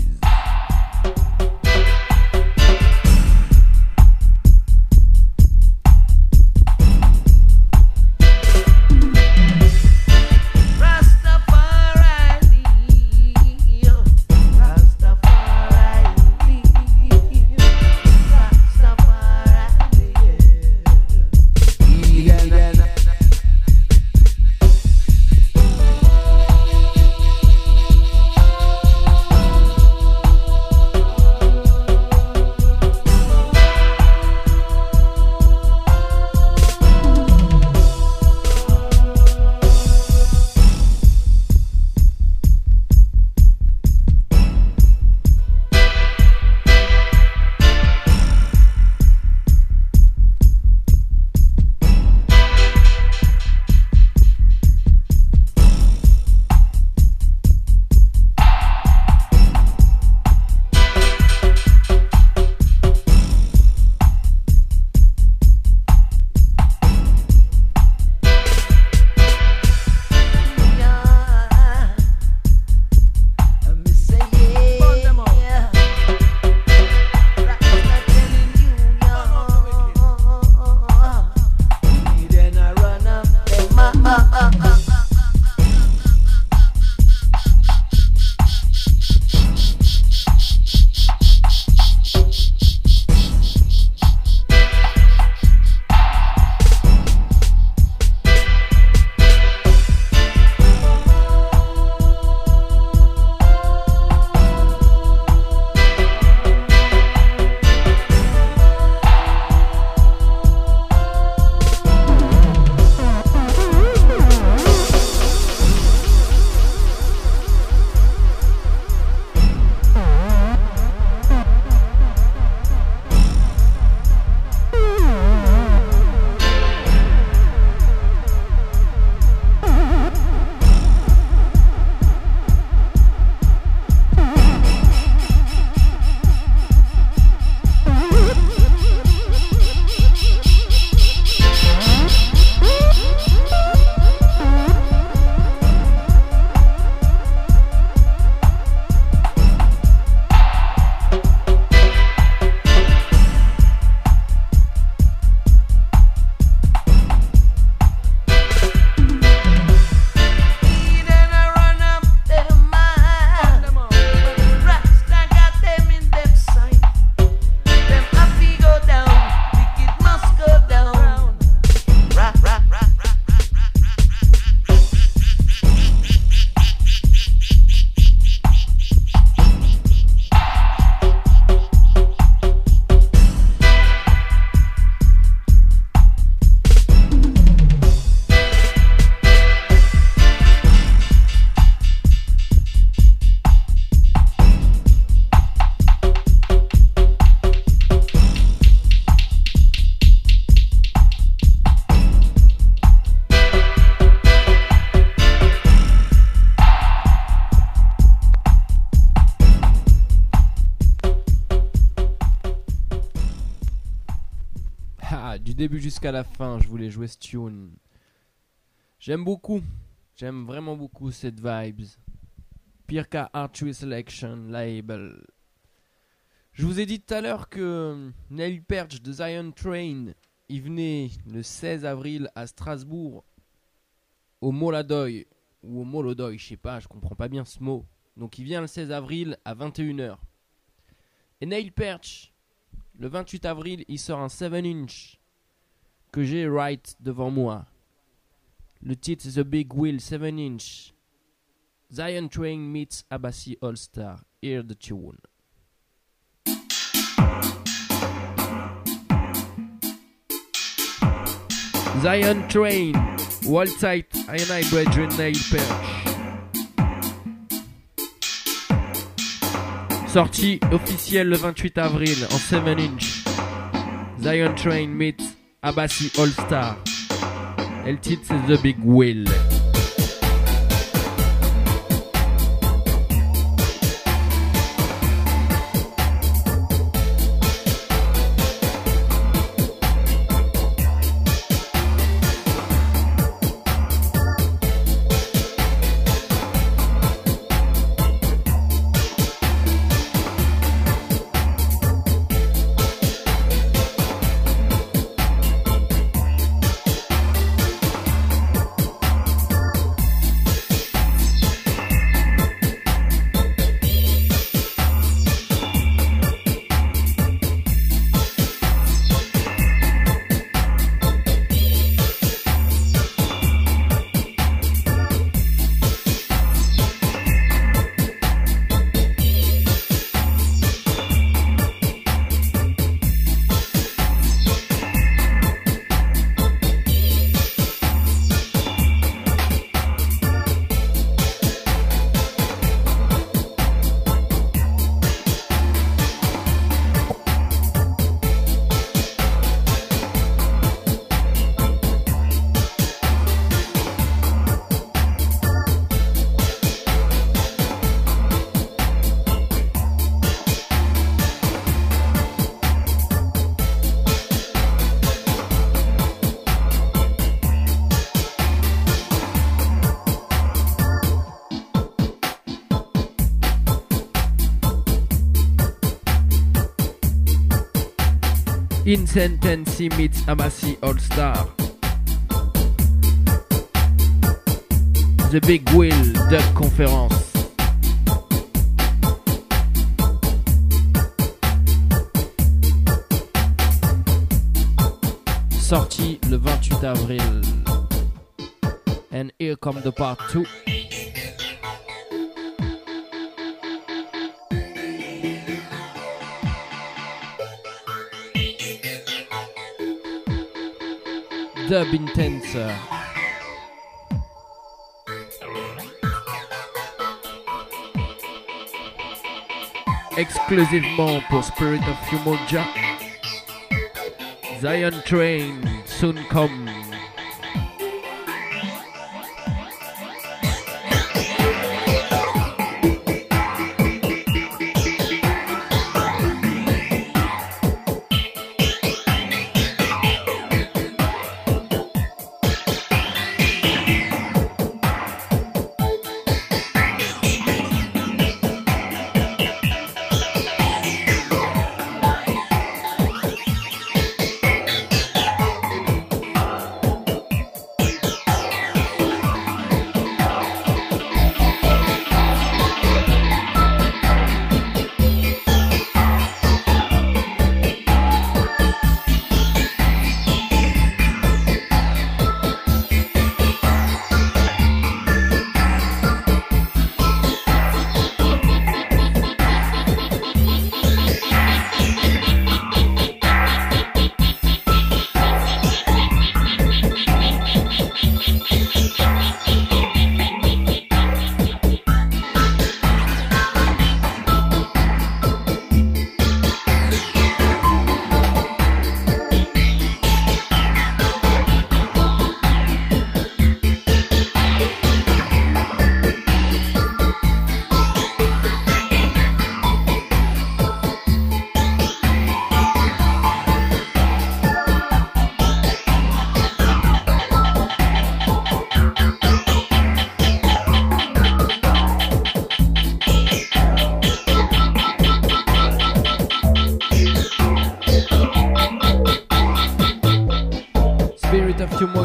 Du début jusqu'à la fin, je voulais jouer ce tune. J'aime beaucoup, j'aime vraiment beaucoup cette vibes. Pirka Archery Selection Label. Je vous ai dit tout à l'heure que Neil Perch de Zion Train, il venait le seize avril à Strasbourg au Moladoy ou au Molodoy, je sais pas, je comprends pas bien ce mot. Donc il vient le seize avril à vingt et une heures. Et Neil Peart, le vingt-huit avril, il sort un sept inch que j'ai right devant moi. Le titre c'est The Big Wheel sept inch. Zion Train meets Abassi All Star. Hear the tune. Zion Train, Wall Tight, I and I Brethren Neil Peart. Sortie officielle le vingt-huit avril en sept inch. Zion Train meets Abassi All Star. Et le titre c'est The Big Wheel. Insane Tennessee meets Abassi All Star. The Big Wheel Duck Conférence. Sortie le vingt-huit avril. And here come the part two. Dub Intense. Exclusivement pour Spirit of Umoja. Zion Train soon come.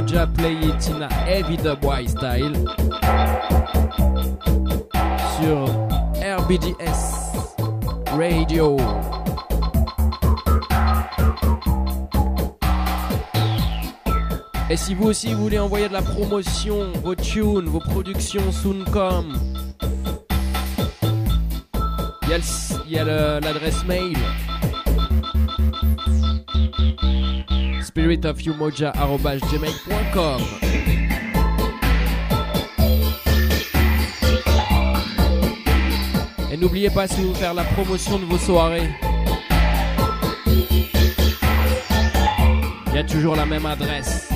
Moja play it in a heavy dubwise style sur R B D S Radio. Et si vous aussi voulez envoyer de la promotion, vos tunes, vos productions Soundcom, il y a, le, il y a le, l'adresse mail spirit of you moja arobase gmail point com. Et n'oubliez pas, si vous voulez faire la promotion de vos soirées, il y a toujours la même adresse.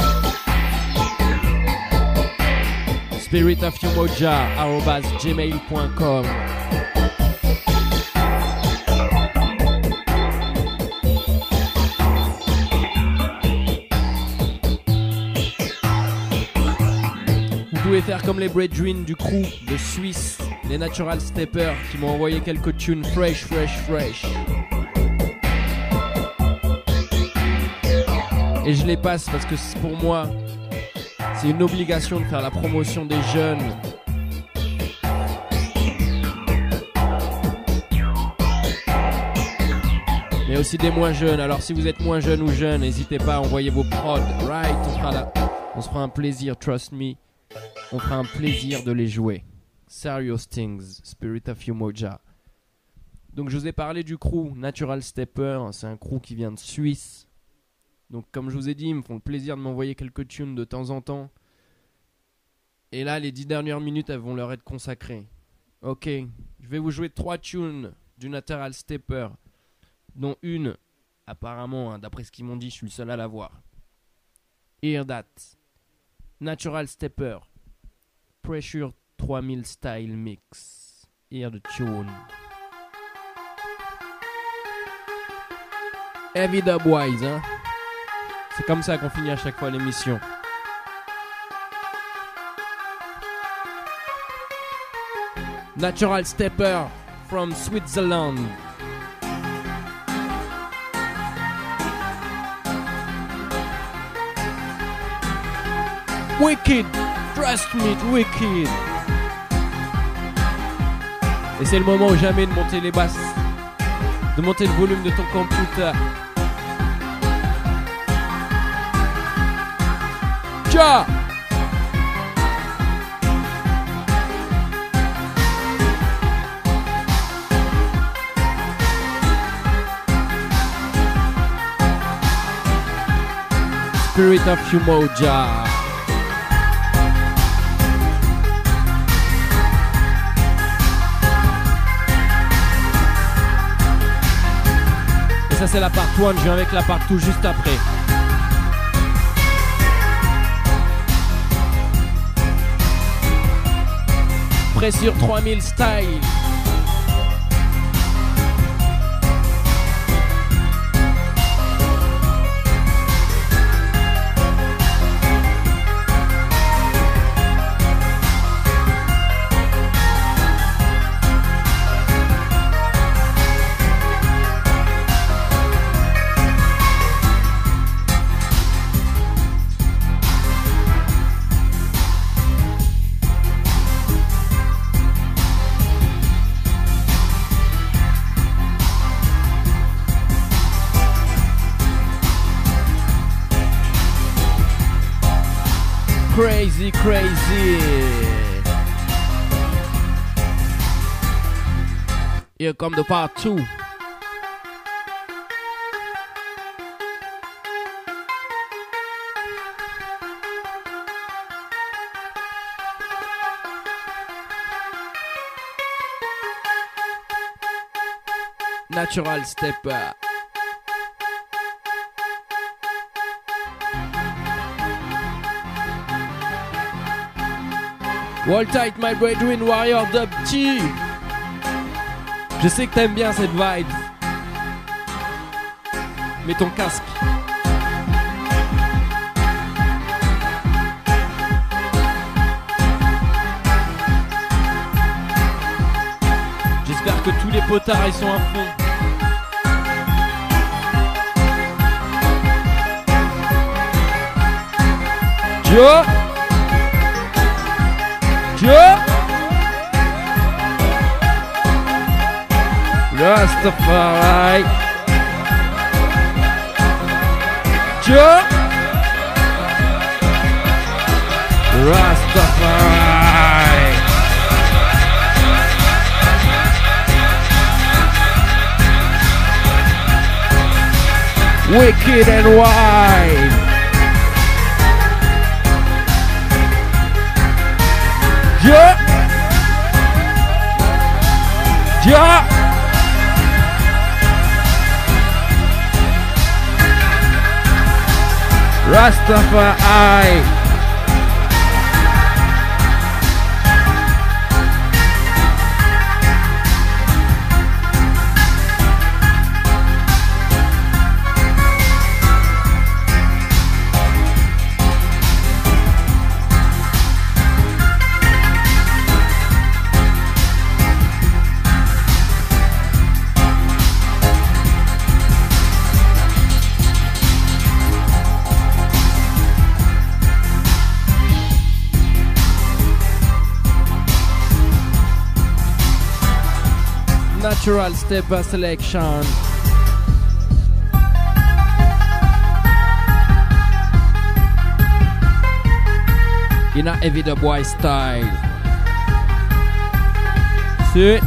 spirit of you moja arobase gmail point com. Vous pouvez faire comme les Brethren du crew de Suisse, les Natural Steppers, qui m'ont envoyé quelques tunes fresh, fresh, fresh. Et je les passe parce que pour moi, c'est une obligation de faire la promotion des jeunes. Mais aussi des moins jeunes. Alors si vous êtes moins jeune ou jeune, n'hésitez pas à envoyer vos prods. Right, on fera la... on se fera un plaisir, trust me. On fera un plaisir de les jouer. Serious Things, Spirit of You Moja. Donc je vous ai parlé du crew Natural Stepper. C'est un crew qui vient de Suisse. Donc comme je vous ai dit, ils me font le plaisir de m'envoyer quelques tunes de temps en temps. Et là, les dix dernières minutes, elles vont leur être consacrées. Ok, je vais vous jouer trois tunes du Natural Stepper, dont une, apparemment, hein, d'après ce qu'ils m'ont dit, je suis le seul à la voir. Hear that. Natural Stepper, Pressure trois mille Style Mix. Hear the tune. Heavy dubwise, hein. C'est comme ça qu'on finit à chaque fois l'émission. Natural Stepper from Switzerland. Wicked, trust me, wicked. Et c'est le moment ou jamais de monter les basses, de monter le volume de ton computer. Ja! Spirit of you moja. Et ça c'est la part un, je viens avec la part deux juste après. Pressure trois mille style. Crazy, crazy. Here come the part two. Natural Stepper. Wall tight, my brethren, warrior dub T. Je sais que t'aimes bien cette vibe. Mets ton casque. J'espère que tous les potards ils sont à fond. Joe. Joe. Rastafari. Joe. Rastafari. Wicked and wide. Yeah. Yeah. Rastafari. Natural step by selection. In a heavy dub boy style. See?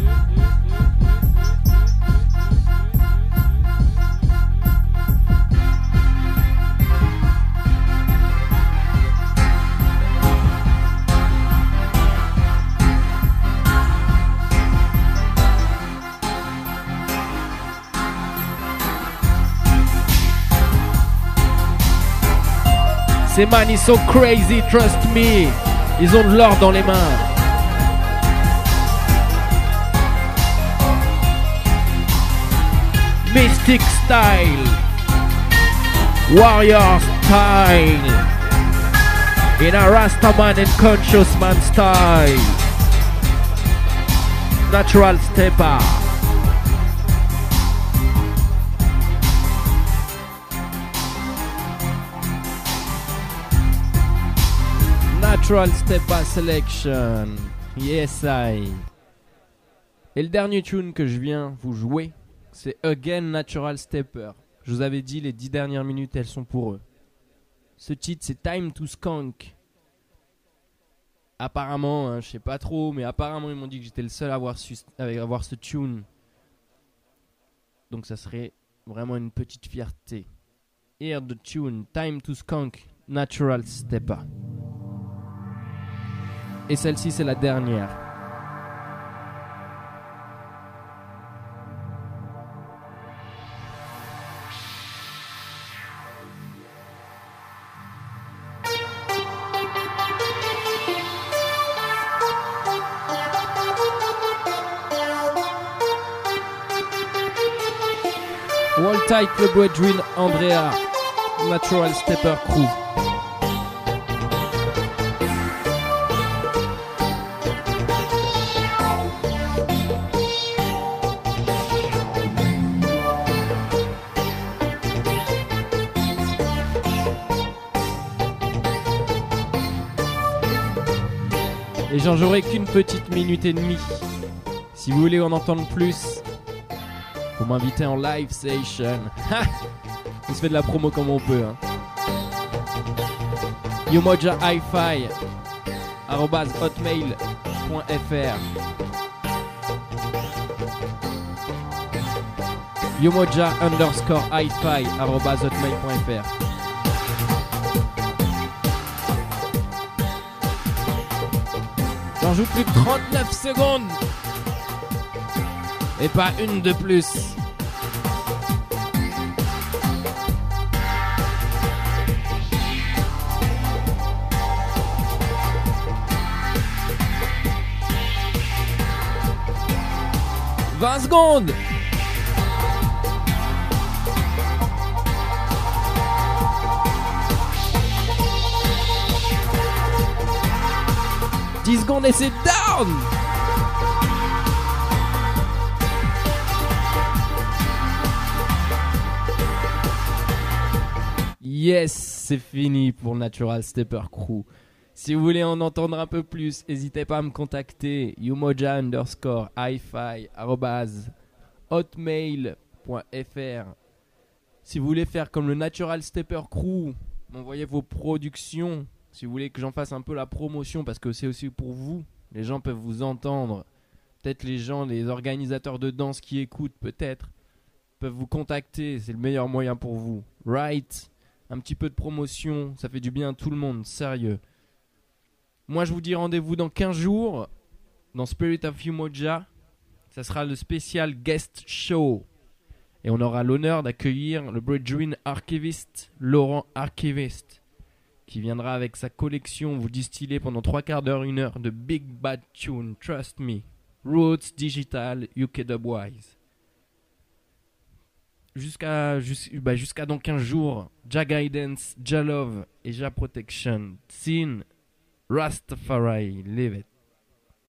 Ces man, ils sont crazy, trust me. Ils ont de l'or dans les mains. Mystic style. Warrior style. In a Rastaman and conscious man style. Natural stepper. Natural Stepper Selection. Yes I. Et le dernier tune que je viens vous jouer, c'est Again Natural Stepper. Je vous avais dit les dix dernières minutes elles sont pour eux. Ce titre c'est Time to Skunk. Apparemment, hein, je sais pas trop, mais apparemment ils m'ont dit que j'étais le seul à avoir, su- à avoir ce tune. Donc ça serait vraiment une petite fierté. Here the tune, Time to Skunk, Natural Stepper. Et celle-ci, c'est la dernière. Wall tight le Brethren Andrea, Natural Stepper Crew. Et j'en jouerai qu'une petite minute et demie. Si vous voulez en entendre plus, vous m'invitez en live session. On se fait de la promo comme on peut. Hein. Yomoja hi-fi arobase hotmail point f r Yomoja underscore hi-fi arobase hotmail point f r J'en joue plus de trente-neuf secondes. Et pas une de plus. vingt secondes. dix secondes et c'est down. Yes. c'est fini pour Natural Stepper Crew. Si vous voulez en entendre un peu plus, n'hésitez pas à me contacter umoja underscore hi-fi arobase hotmail.fr. Si vous voulez faire comme le Natural Stepper Crew, m'envoyez vos productions. Si vous voulez que j'en fasse un peu la promotion, parce que c'est aussi pour vous, les gens peuvent vous entendre. Peut-être les gens, les organisateurs de danse qui écoutent, peut-être, peuvent vous contacter. C'est le meilleur moyen pour vous. Right? Un petit peu de promotion, ça fait du bien à tout le monde, sérieux. Moi, je vous dis rendez-vous dans quinze jours, dans Spirit of Umoja. Ça sera le spécial guest show. Et on aura l'honneur d'accueillir le Brethren archiviste, Laurent Archivist, qui viendra avec sa collection vous distiller pendant trois quarts d'heure, une heure de Big Bad Tune, Trust Me, Roots Digital, U K Dubwise. Jusqu'à, jus, bah jusqu'à dans quinze jours, Jah Guidance, Jah Love et Jah Protection. Sin, Rastafari, live it.